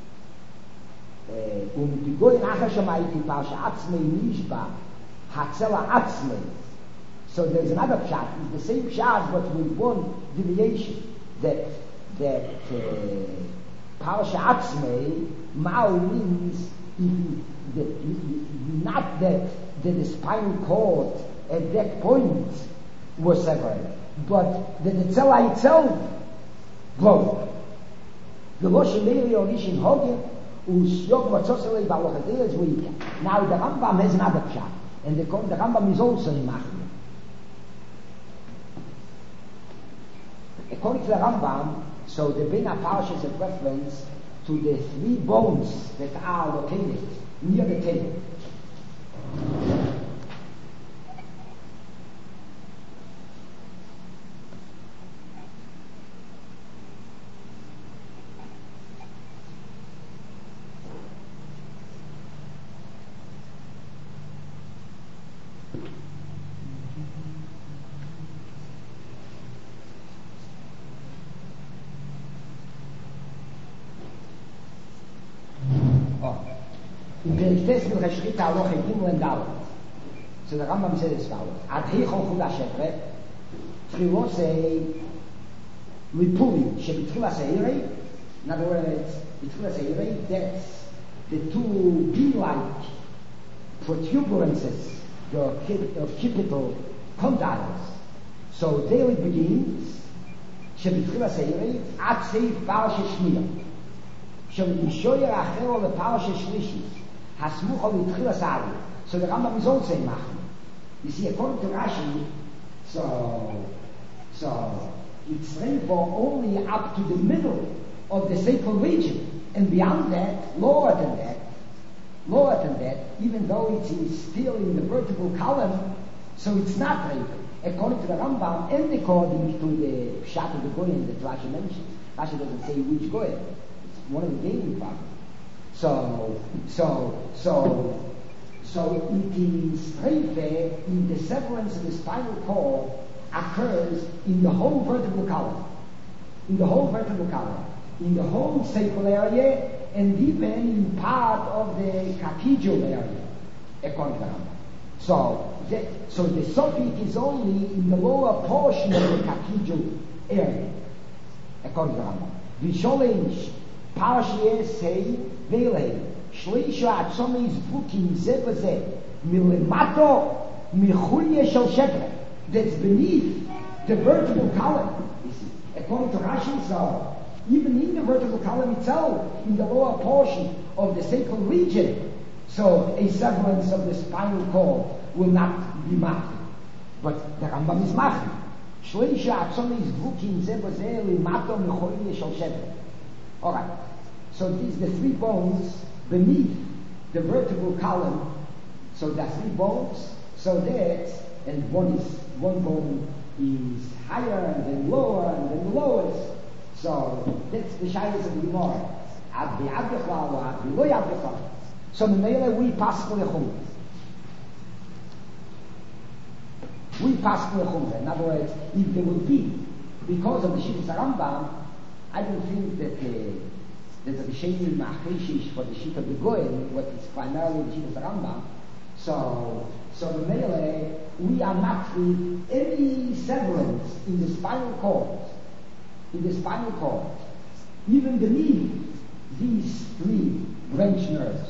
[SPEAKER 1] ומתגוי נחש שמייתי פרשה עצמי נשבע הצלה עצמי. So there's another pshat, it's the same pshat but with one deviation that Parsha Atzmei Mao means not that the spinal cord at that point was severed, but that the tzela itself broke. The Loshe Leiri Onishin Hogen now the Rambam has another pshat, and the Rambam is also in Machmir. According to the Rambam, so the Bein HaParsha is a reference to the three bones that are located near the tail. Test mit Rashrit Aloch Gimel and Dalet. So the Rambam says as follows: Ad heichol chul hashepre, tchilosei lipuli shebitchilas ha'irei. In other words, bitchilas ha'irei, that's the two bean-like protuberances of capital condyles. So there it begins. Shebitchilas ha'irei ad seif parsha shmiyah. Shemishoyer achero leparsha shlishis. Hasmucha l'tchilas ha'ari. So the Rambam is also in Machmir. You see, according to Rashi, so it's therefore only up to the middle of the sacral region, and beyond that, lower than that, even though it is still in the vertical column, so it's not raven. According to the Rambam, and according to the Pshat of the Goyen that Rashi mentions, Rashi doesn't say which Goyen. It's one of the gaming problems. So So it is streife in the severance of the spinal cord occurs in the whole vertebral column. In the whole vertebral column. In the whole sacral area, and even in part of the cathedral area, according to Rambam. So the sophik is only in the lower portion of the cathedral area, according to Rambam. Visholeish, Parashiyeh say, Vele, Shleisha Atzomis Bukim Zebazeh, Milemato, Michulye Shel Shetre, that's beneath the vertebral column, you see, according to Rashi, so even in the vertebral column itself, in the lower portion of the sacral region, so a severance of the spinal cord will not be machli. But the Rambam is machli. Shleisha Atzomis Bukim Zebazeh, Milemato, Michulye Shel Shetre. Alright, so these the three bones beneath the vertebral column. So there are three bones, so that, and one bone is higher and then lower and then the lowest. So that's the shaylas of the Gemara. Ad bi'ad or ad bi'lo yad. So the mele we pass for the chumrah. We pass for the chumrah. In other words, if there would be, because of the Shittas Rambam, I don't think that there's a Rishonim Ma'acheshish for the Shit of the Goyen, what is primarily the Shittas Rambam. So the mele, we are not with any severance in the spinal cord. In the spinal cord, even beneath these three branch nerves.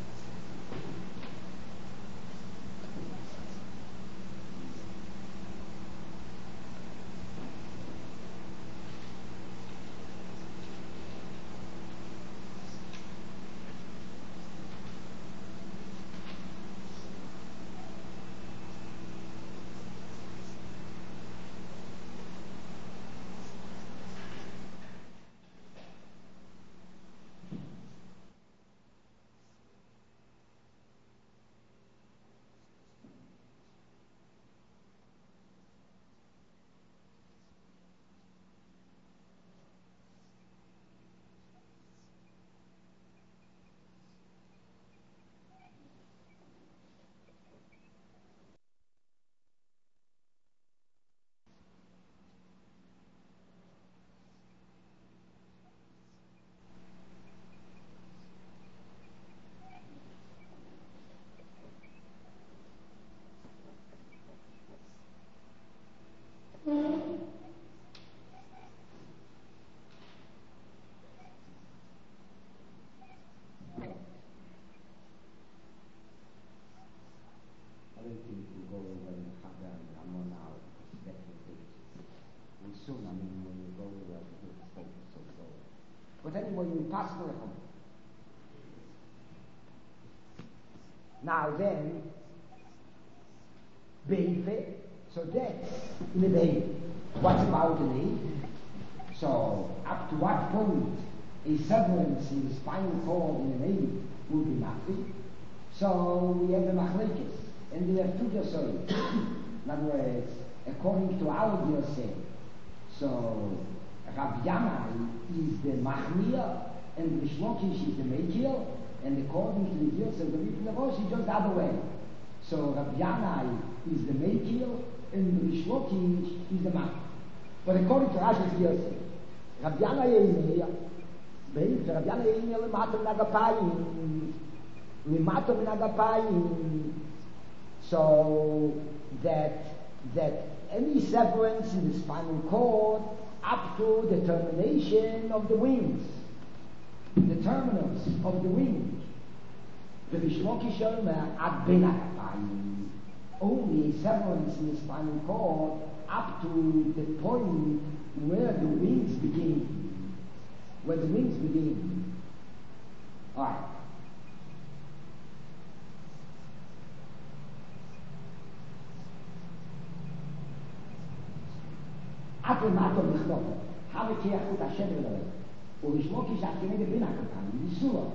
[SPEAKER 1] But anyway, we pass the Lechum. Now then, Beife, so that's in the Beife. What's about the knee? So, up to what point a severance in the spinal cord in the knee will be machli? So, we have the machlekes, and we have two Yosoim. In other words, according to our Yosef, so Rabbi Yanai is the Machmir, and Rish Lakish is the Mekil, and according to the Yosef, the Ripple Rosh is just the other way. So Rabbi Yanai is the Mekil, and Rish Lakish is the Machmir. But according to Rashi's Yosef, Rabbi Yanai is here, Rabbi Yanai is here, Limato Minagapayim, so that any severance in the spinal cord up to the termination of the wings, the terminals of the wings, the Vishloki Sholma ad Benagapayim, only severance in the spinal cord up to the point where the wings begin. Where the wings begin. Alright. עד למטו לכתוב, חווה כי יחות השבר ללב, ולשמוק איש עד כנגד בין הקטן, ניסו לו.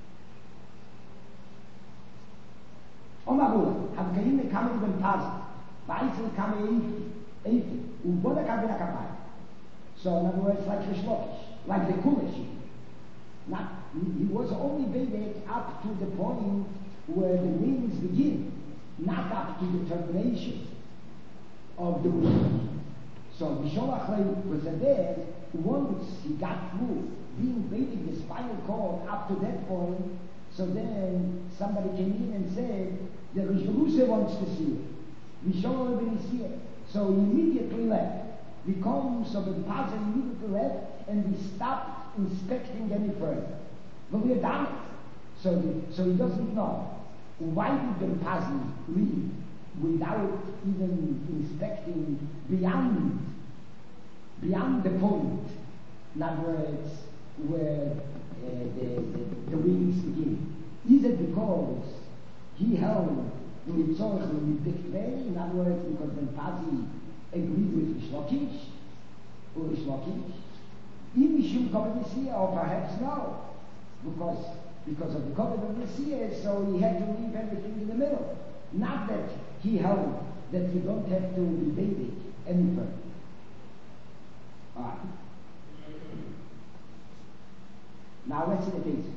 [SPEAKER 1] אמרו, הבקעים לכמה בן פז, בעצם לכמה איפי, ובוא דקה בין הקפיים. So in other words, like Rish Lakish, like the Kulish. Not, he was only baited up to the point where the wings begin, not up to the termination of the wing. So Bisholach was there. Once he got through being breathing the spinal cord up to that point, so then somebody came in and said, the Rishalusa wants to see it. Bisholach didn't see it. So he immediately left. We come, so the Paza immediately left, and we stopped inspecting any further. But we had done it. So he doesn't know. Why did the Paza leave without even inspecting beyond the point, in other words, where the wings begin? Is it because he held the Mitzorach in the big way? In other words, because the Pazi agreed with Rish Lakish? In Mishum Kovet Messiah, or perhaps no, because of the Kovet of Messiah, so he had to leave everything in the middle. Not that he held that you don't have to be Vedic any further. All right. Now let's see the cases.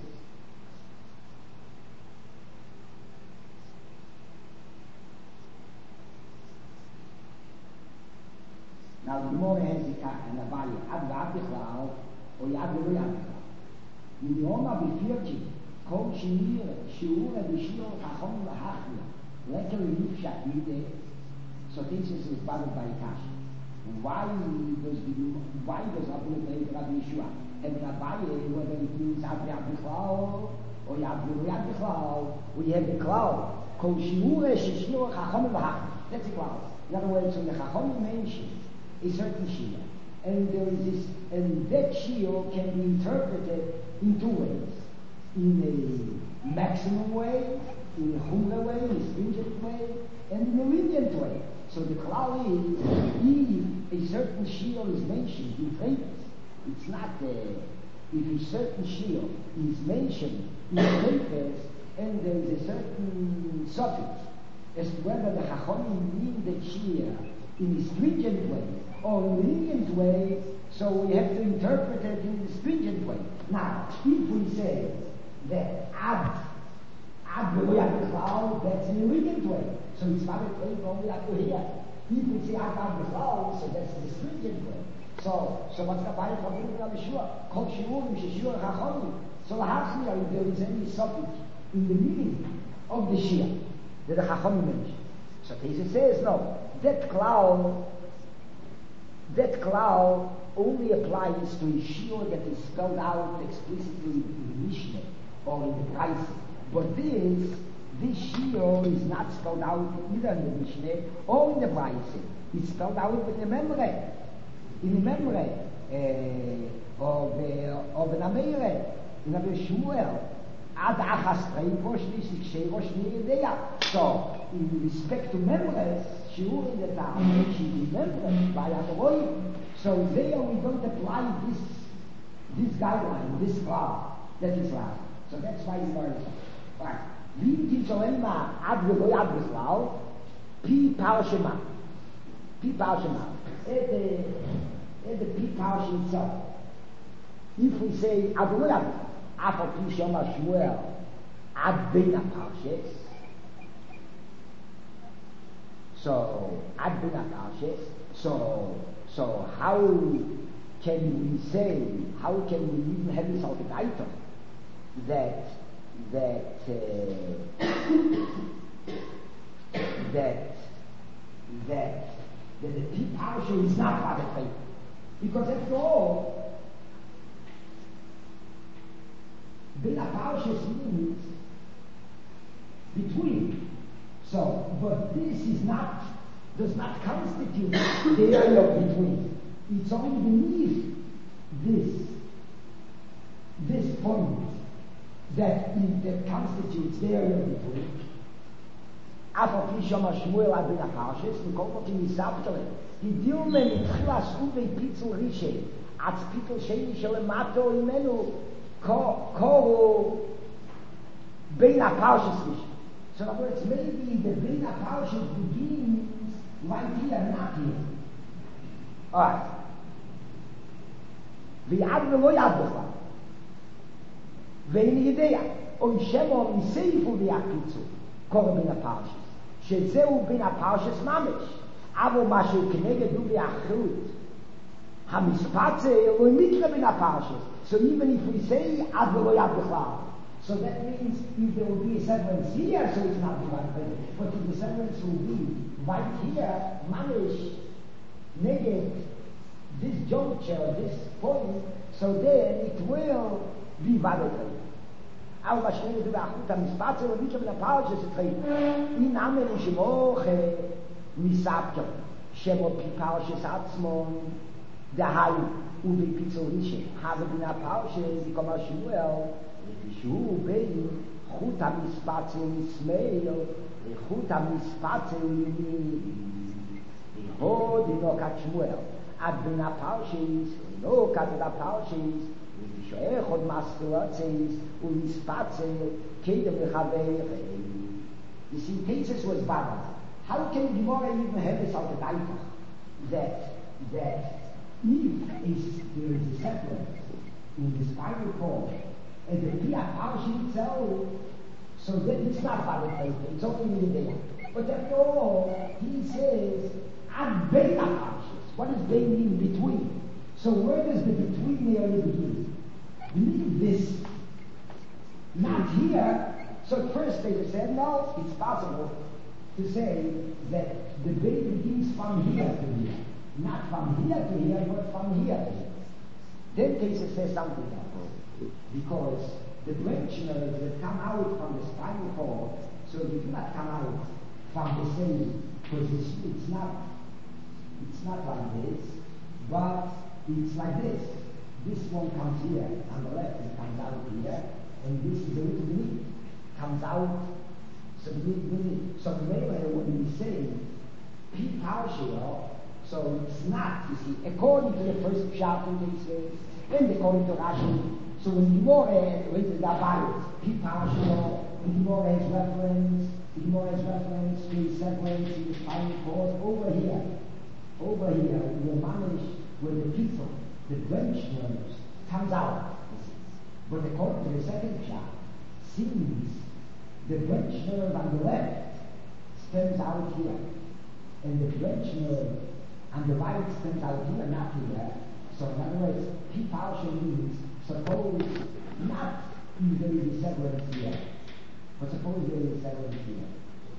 [SPEAKER 1] Now the Gemara has the Kach and Abaya, Ad V'Ad B'Chlau, or Yad V'Lo Yad B'Chlau. Midioma B'Firki, Kol Shemir, Shiur B'Shir, Chachom L'Hachia, Letter Relief Shakmide, so this is bothered by Kash. Why does Abu Leib Rabbi Yeshua have an Abaye, whether it means Ad V'Ad B'Chlau, or Yad V'Lo Yad B'Chlau? We have the Klau, Kol Shiur Shishir, Chachom L'Hachia. That's a Klau. In other words, when the Chachom mentions a certain Shia, and there is this, and that Shia can be interpreted in two ways: in a maximum way, in a humble way, in a stringent way, and in a lenient way. So the Klal is, if a certain Shia is mentioned in favors, it's not if a certain Shia is mentioned in favors, and there is a certain suffix as to whether the Chachamim mean the Shia in a stringent way or in a lenient way, so we have to interpret it in a stringent way. Now, if we say that Ad V'Lo Yad B'Chlau, that's in a lenient way, so it's not a way only up to here. If we say Ad V'Chlau, so that's in a stringent way. So what's the point of Rabbi Yeshua? Kol Shiurim Sheshur Chachamim. So L'Hachia, if there is any suffix in the meaning of the Shia that the Chachamim mentioned. So Teza says, no, that cloud only applies to a shiur that is spelled out explicitly in the Mishnah or in the Brisa. But this shiur is not spelled out either in the Mishnah or in the Brisa. It's spelled out in the memory. In the memory of an Ameire, in Rabbi Shmuel. Ad achas treipo shlish ksheiro shni yedeya. So, in respect to memories, shiur in the town, she remembers by Amorim. So there we don't apply this guideline, this law, that is right. So that's why it's very important. Right. Vim titzoema ad v'lo yad b'chlau, pi parshema. Pi parshema. At the pi parsh itself. If we say ad v'lo yad b'chlau, Afal Pi Shema Shmuel Ad Bein HaParshes. So Ad Bein HaParshes. So how can we say? How can we even have this altogether that the Pi Parsha is not part of faith? Because after all, Bein HaParshas means between. So, but this does not constitute the area of between. It's only beneath this point that constitutes the area of between. After Pi Shema Shmuel Ad Bein HaParshas, we call it in Yisavtale. Gidilme mitchilas uvei pitzul rishe, atz pitul sheni shelemato imenu, Kohu Bein HaParshas. So in other words, maybe the Bein HaParshas begins right here, not here. Alright. V'yad v'lo yad b'chlau. ואין ידע, או שמו מסייפו ויחפיצו, קורא בין הפרשס, שזהו בין הפרשס ממש, אבל מה שכנגד הוא באחרות, המשפצה לא מתלה בין הפרשס, so even if we say, עד ולא יד בכלל, so that means if there will be a severance here, so it's not divided, but if the severance will be right here, mamish, neged, this juncture, this point, so then it will be validated. אבל מה שנגיד זה באחרות המשפצה לא מתלה בין הפרשס, אין אמן ושמוך מסבתו, שמו פרשס עצמו, דהי ובפיצול אישה, הזה בין הפרשס, כמו שמואל, שהוא בין חוט המשפצה ושמאל, חוט המשפצה וימין, והוד אינוקת שמואל, עד בין הפרשס, אינוקת את הפרשס, ושואך עוד מסקלוצס, ומשפצה, קדם לחבר. You see, Tesis was balanced. How can Gemara even have this out of Eifach? That if there is a separate in the spinal cord and the Pia Parshi itself, so then it's not valid, it's only in the day. But after all, he says, Ad Beta Parshis. What does they mean between? So where does the between there begin? We need this, not here. So at first they said, no, it's possible to say that the bay begins from here to here. Not from here to here, but from here to here. Then Tesa says something else. Because the branch nerves that come out from the spinal cord, so they do not come out from the same position. It's not like this, but it's like this. This one comes here on the left, it comes out here, and this is a little beneath. Comes out, so beneath. So mainly when we say P partial, so it's not, you see, according to the first pshat in cases, and according to Rashi, so when Gemara reads the Bible, P partial, when Gemara has reference to the severance in the spinal cord over here, in the manish, where the people, the branch nerves, comes out. But according to the second pshat, seems the branch nerve on the left stems out here, and the branch nerve on the right stems out here, not here. So in other words, P partial means suppose not there is a severance here, but suppose there is a severance here.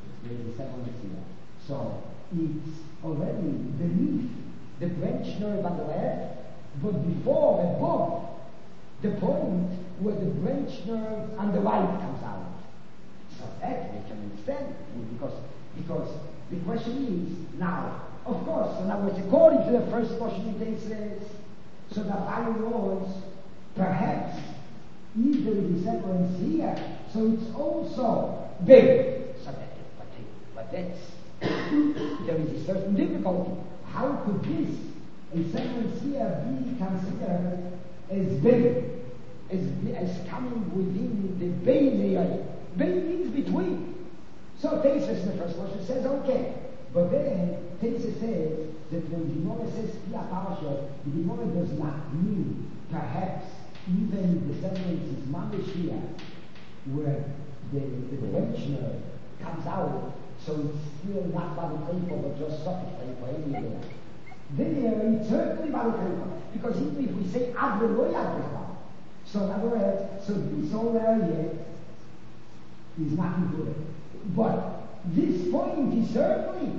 [SPEAKER 1] So it's already beneath the branch nerve on the left, but above the point where the branch nerve on the right comes out. So that we can understand, because the question is, now, of course, in other words, according to the first portion it says, so the Bible was perhaps either the severance here, so it's also big. So but that's, there is a certain difficulty. How could this, a severance here, be considered as big, as coming within the base area? Base means between. So Tesis in the first verse says, okay. But then Tesis says that when Gemara says Pia Parsha, the Gemara does not mean perhaps even the severance is mamish here, where the branch nerve comes out, so it's still not by the paper, but just soft paper anywhere. There, it's certainly by the paper, because even if we say Ad V'lo Yad B'chal, so in other words, so this whole area is not included. But this point is certainly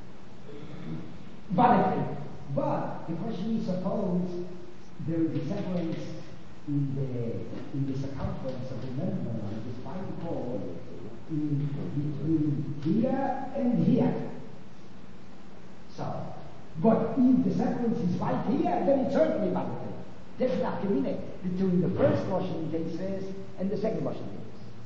[SPEAKER 1] valid. But the question is, suppose there is a severance in the circumference of the member of the spinal cord between here and here. So, but if the severance is right here, then it's certainly valid. There's an argument between the first Russian cases and the second Russian cases.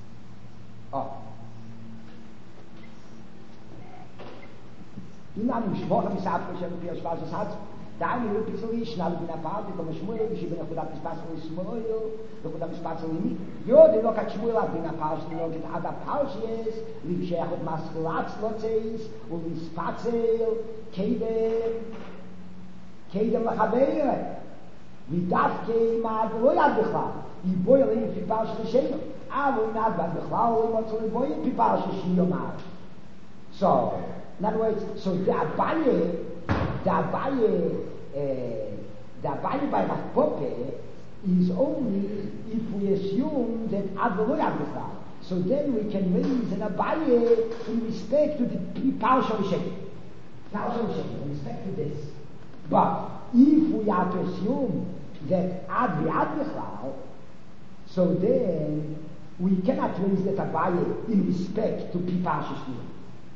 [SPEAKER 1] אם משמור המסעפו של פי השפעה של סעצו, דעני לא פיצולי, שנאלו בין הפעלתי, כמו שמואל, שבין החודת מספץ לשמואל, וחודת מספץ לימי, יודי לא כת שמואל, בין הפעל שלו, עד הפעל שיש, לבשייך עוד מסקלץ לוצייס, ולספצל, קדם לחבר. ודווקא מה לא יד בכלל, יבוא אליהם פיפר של השם, אבל הוא נעד בכלל, הוא מוצא לבוא עם פיפר של שני יומר. So, in other words, so the Abaye by Rav Pope is only if we assume that Ad lo yad b'chlal. So then we can raise an Abaye in respect to the Parshal Shekel. In respect to this. But if we are to assume that Ad v'Ad b'chlal, so then we cannot raise that Abaye in respect to Parshal Shekel.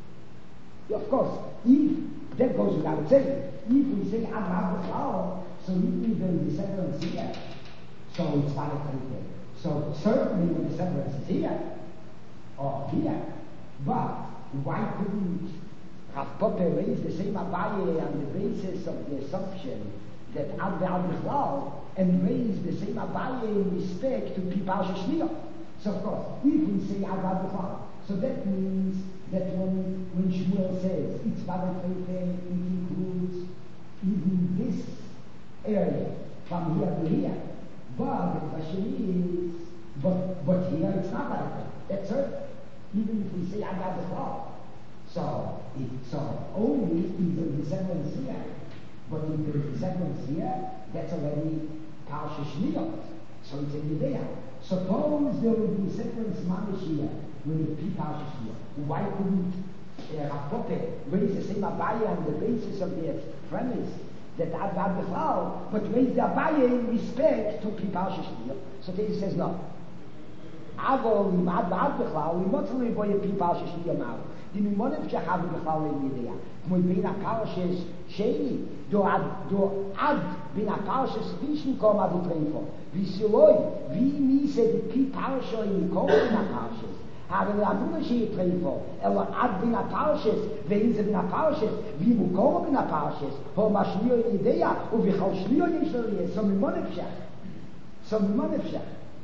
[SPEAKER 1] Of course, if that goes without saying, if we say Ad v'Ad b'chlal, so if there is a severance here, so it's valid there. So certainly when the severance is here, or here, but why couldn't Rav Pope raise the same Abaye on the basis of the assumption that Ad v'Ad b'chlal, and raise the same Abaye in respect to Parshas Shliach? So of course, if we say Ad v'Ad b'chlal, so that means that when Shmuel says it's valid it includes even this area from here to here. But the question is, but here it's not like that. That's it. Even if we say Ad v'Ad b'chlal. So only if there is a severance here. But if there is a severance here, that's already Parshas Shliach. So it's in the there. Suppose there would be a severance mamish here when the Parshas Shliach. Why couldn't Rav Pope raise the same Abaye on the basis of the premise that Ad v'Ad b'chlal, but raise the Abaye in respect to Parshas Shliach? So he says no. Avol im Ad v'Ad b'chlal, we must only boy a Parshas Shliach now. Die Mimonim shechav b'chlal in Yidea. Moi bin a Parshas Sheni, do Ad bin a Parshas Rishon kom ad utrefo. Visiloi, vi mise de Parsha in Kol in a Parshas. Haben wir andere Schee treffen, Ad bin a Parshas, wenn sie bin a Parshas, wie Mukoro bin a Parshas, ho ma Shliach in Yidea, und wie chal Shliach in Shliach, so Mimonim shech.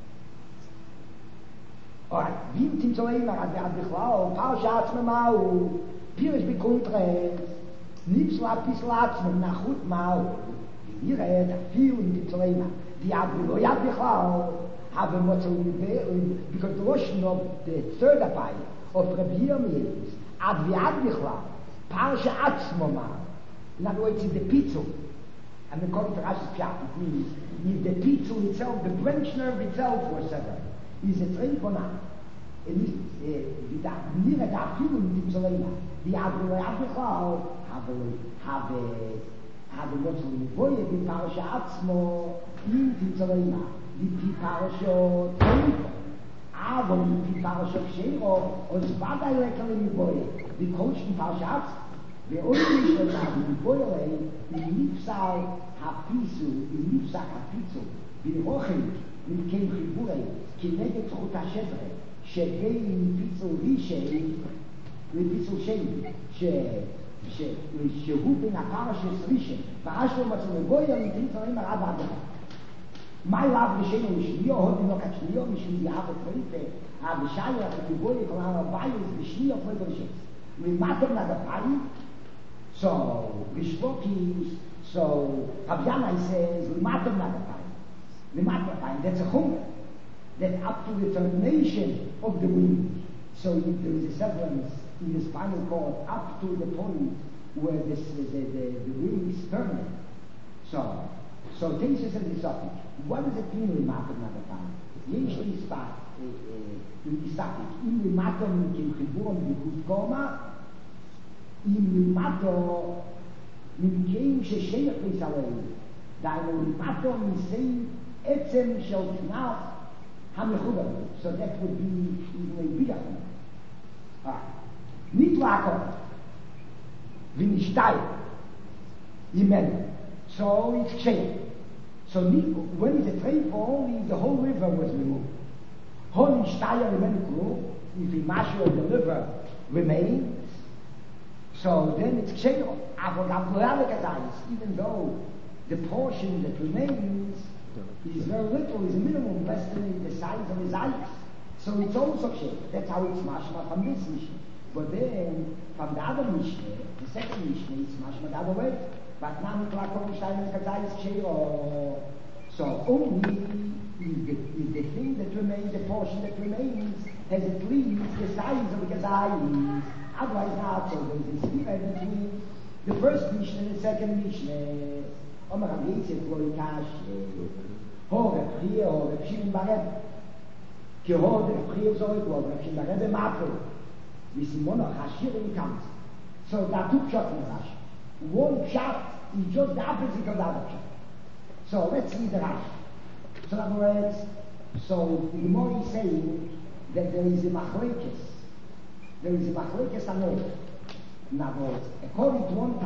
[SPEAKER 1] Alright, wie im Timzoleim, Ad v'Ad b'chlal, Parsha atzmemau, Pirish b'kuntres, nips lapis latzmem, nachut mau, hier redt, viel im Timzoleim, die Ad v'lo yad b'chlal, have because the Russian of the third Abaye of Rabbi Yirmiyah is Ad v'Ad b'chlal, Parsha atzmemau. In other words, it's the pitzul. And according to Rashi's Pshat, it means if the pitzul itself, the branch nerve itself was severed, is a train for now. And near the Afil in Timzoleima, the Ad v'lo yad b'chlal have a lot of boy in Parasha Atzmo in Timzoleima, the Parasha Teiko. Aber in Parasha Kshero, os vadai lekel in boy, the coach in Parasha Atzmo. The only thing that the boy in Nipsal Hapisu, the Rochel, in Ken Chibure, כנגד זכות השדרה, שבין פיצול רישי לפיצול שני, שהוא בין הפרשס רישי, ואשלו מצאו לגויה לפיצולים הרב עדה. מה לאו לשנו לשניו, הודים לא כשניו, משום יאהב את פריפה, הבשאלה, כגויה, כל הרבייס, בשניו, פריפה רישי. למטם נדפיים, so, Rishvokis, so, Rabyanai says, למטם נדפיים, that's a hunger. That up to the termination of the wing. So if there is a severance in the spinal cord up to the point where the wing is terminate. So Tesis says this topic. What does it mean Limatom Nadapan? Yesh Listat, in Limatom Kimchiburam Bikut Koma, in Limatom Mimkeim Shesheyach Yisrael. Dainu Limatom Yisrael Etzem Shel Knaf so that would be even a bigger thing. Nicht Lakom, wenn ich steige, so it's changed. So when it's a train for only the whole river was removed. Holy Steyer remained, if the marshal of the river remains, so then it's changed. Even though the portion that remains is very little, is a minimum, less than the size of his eyes. So it's also shaped. That's how it's mashma from this Mishnah. But then, from the other Mishnah, the second Mishnah, it's mashma the other way. But now, Miklakom Steiner Kazai is Sheo. So only is the thing that remains, the portion that remains, has at least the size of the kazayis. Otherwise not. So there is a sphere between the first Mishnah and the second Mishnah. Omer Rabbi Yitzchak Lorikash, Hore Priya, Hore Pshim Bareb, Ki Hore Priya Zorik, Hore Pshim Bareb Mapel. Visimono Hashir comes. So there are two pshat in Rashi. One pshat is just the opposite of the other pshat. So let's read the Rashi. So in other words, so the Gemara is saying that there is a machlekes. There is a machlekes anot. In other words, according to one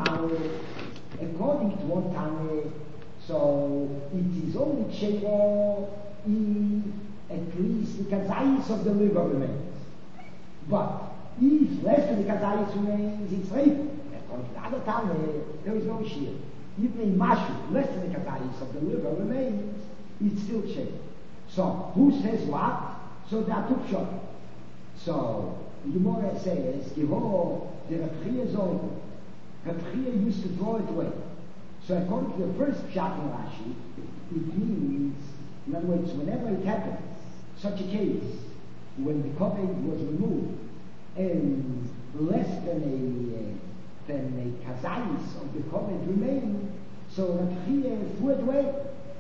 [SPEAKER 1] Tane, so it is only Ksheira if at least the kazayis of the liver remains. But if less than the kazayis remains, it's rape. According to the other Tane, there is no shear. Even in Mashu, less than the kazayis of the liver remains, it's still Ksheira. So who says what? So there are two pshat. So the Gemara says, Geho, the Rabchia Zon, Rabchia used to throw it away. So according to the first pshat in Rashi, it means, in other words, whenever it happens, such a case, when the koved was removed, and less than a kazayis of the koved remained, so Rabchia threw it away.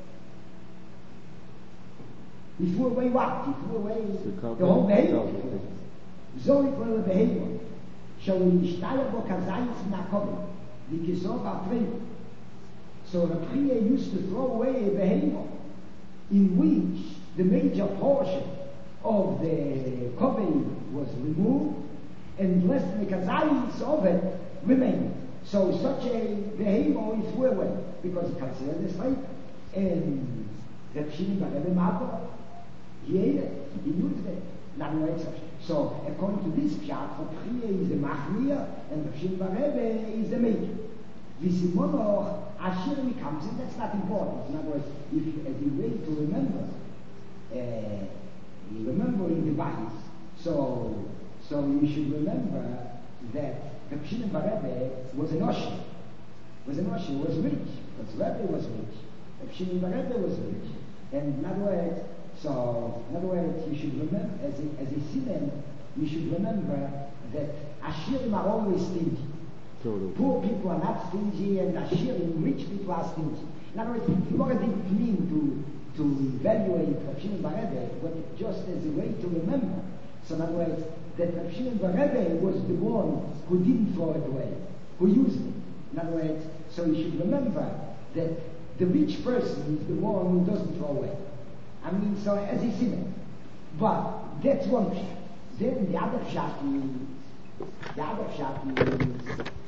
[SPEAKER 1] He threw away what? He threw away the whole behavior. Zorik for the behavior. So Rabchia used to throw away a behavior in which the major portion of the koved was removed and less than the kazayis of it remained. So such a behavior he threw away because he considered it slave. And the Pshim Barebe Mabba, he ate it, he used it. So according to this pshat, Rabchia is the machmir and the Pshim Barebe is the major. Visimono Asher comes in, that's not important. In other words, if as a way to remember, remembering the bodies, so you should remember that the Pshim Barebe was an Osher. Was rich. But the Rebbe was rich. The Pshim Barebe was rich. And in other words, you should remember, as a siman, you should remember that Ashirim are always stingy. Poor people are not stingy, and Ashirim, rich people are stingy. In other words, you didn't mean to evaluate Rav Shimon bar Rebbe, but just as a way to remember. So in other words, that Rav Shimon bar Rebbe was the one who didn't throw it away, who used it. In other words, so you should remember that the rich person is the one who doesn't throw away. I mean, so as he said, but that's one pshat. Then the other pshat is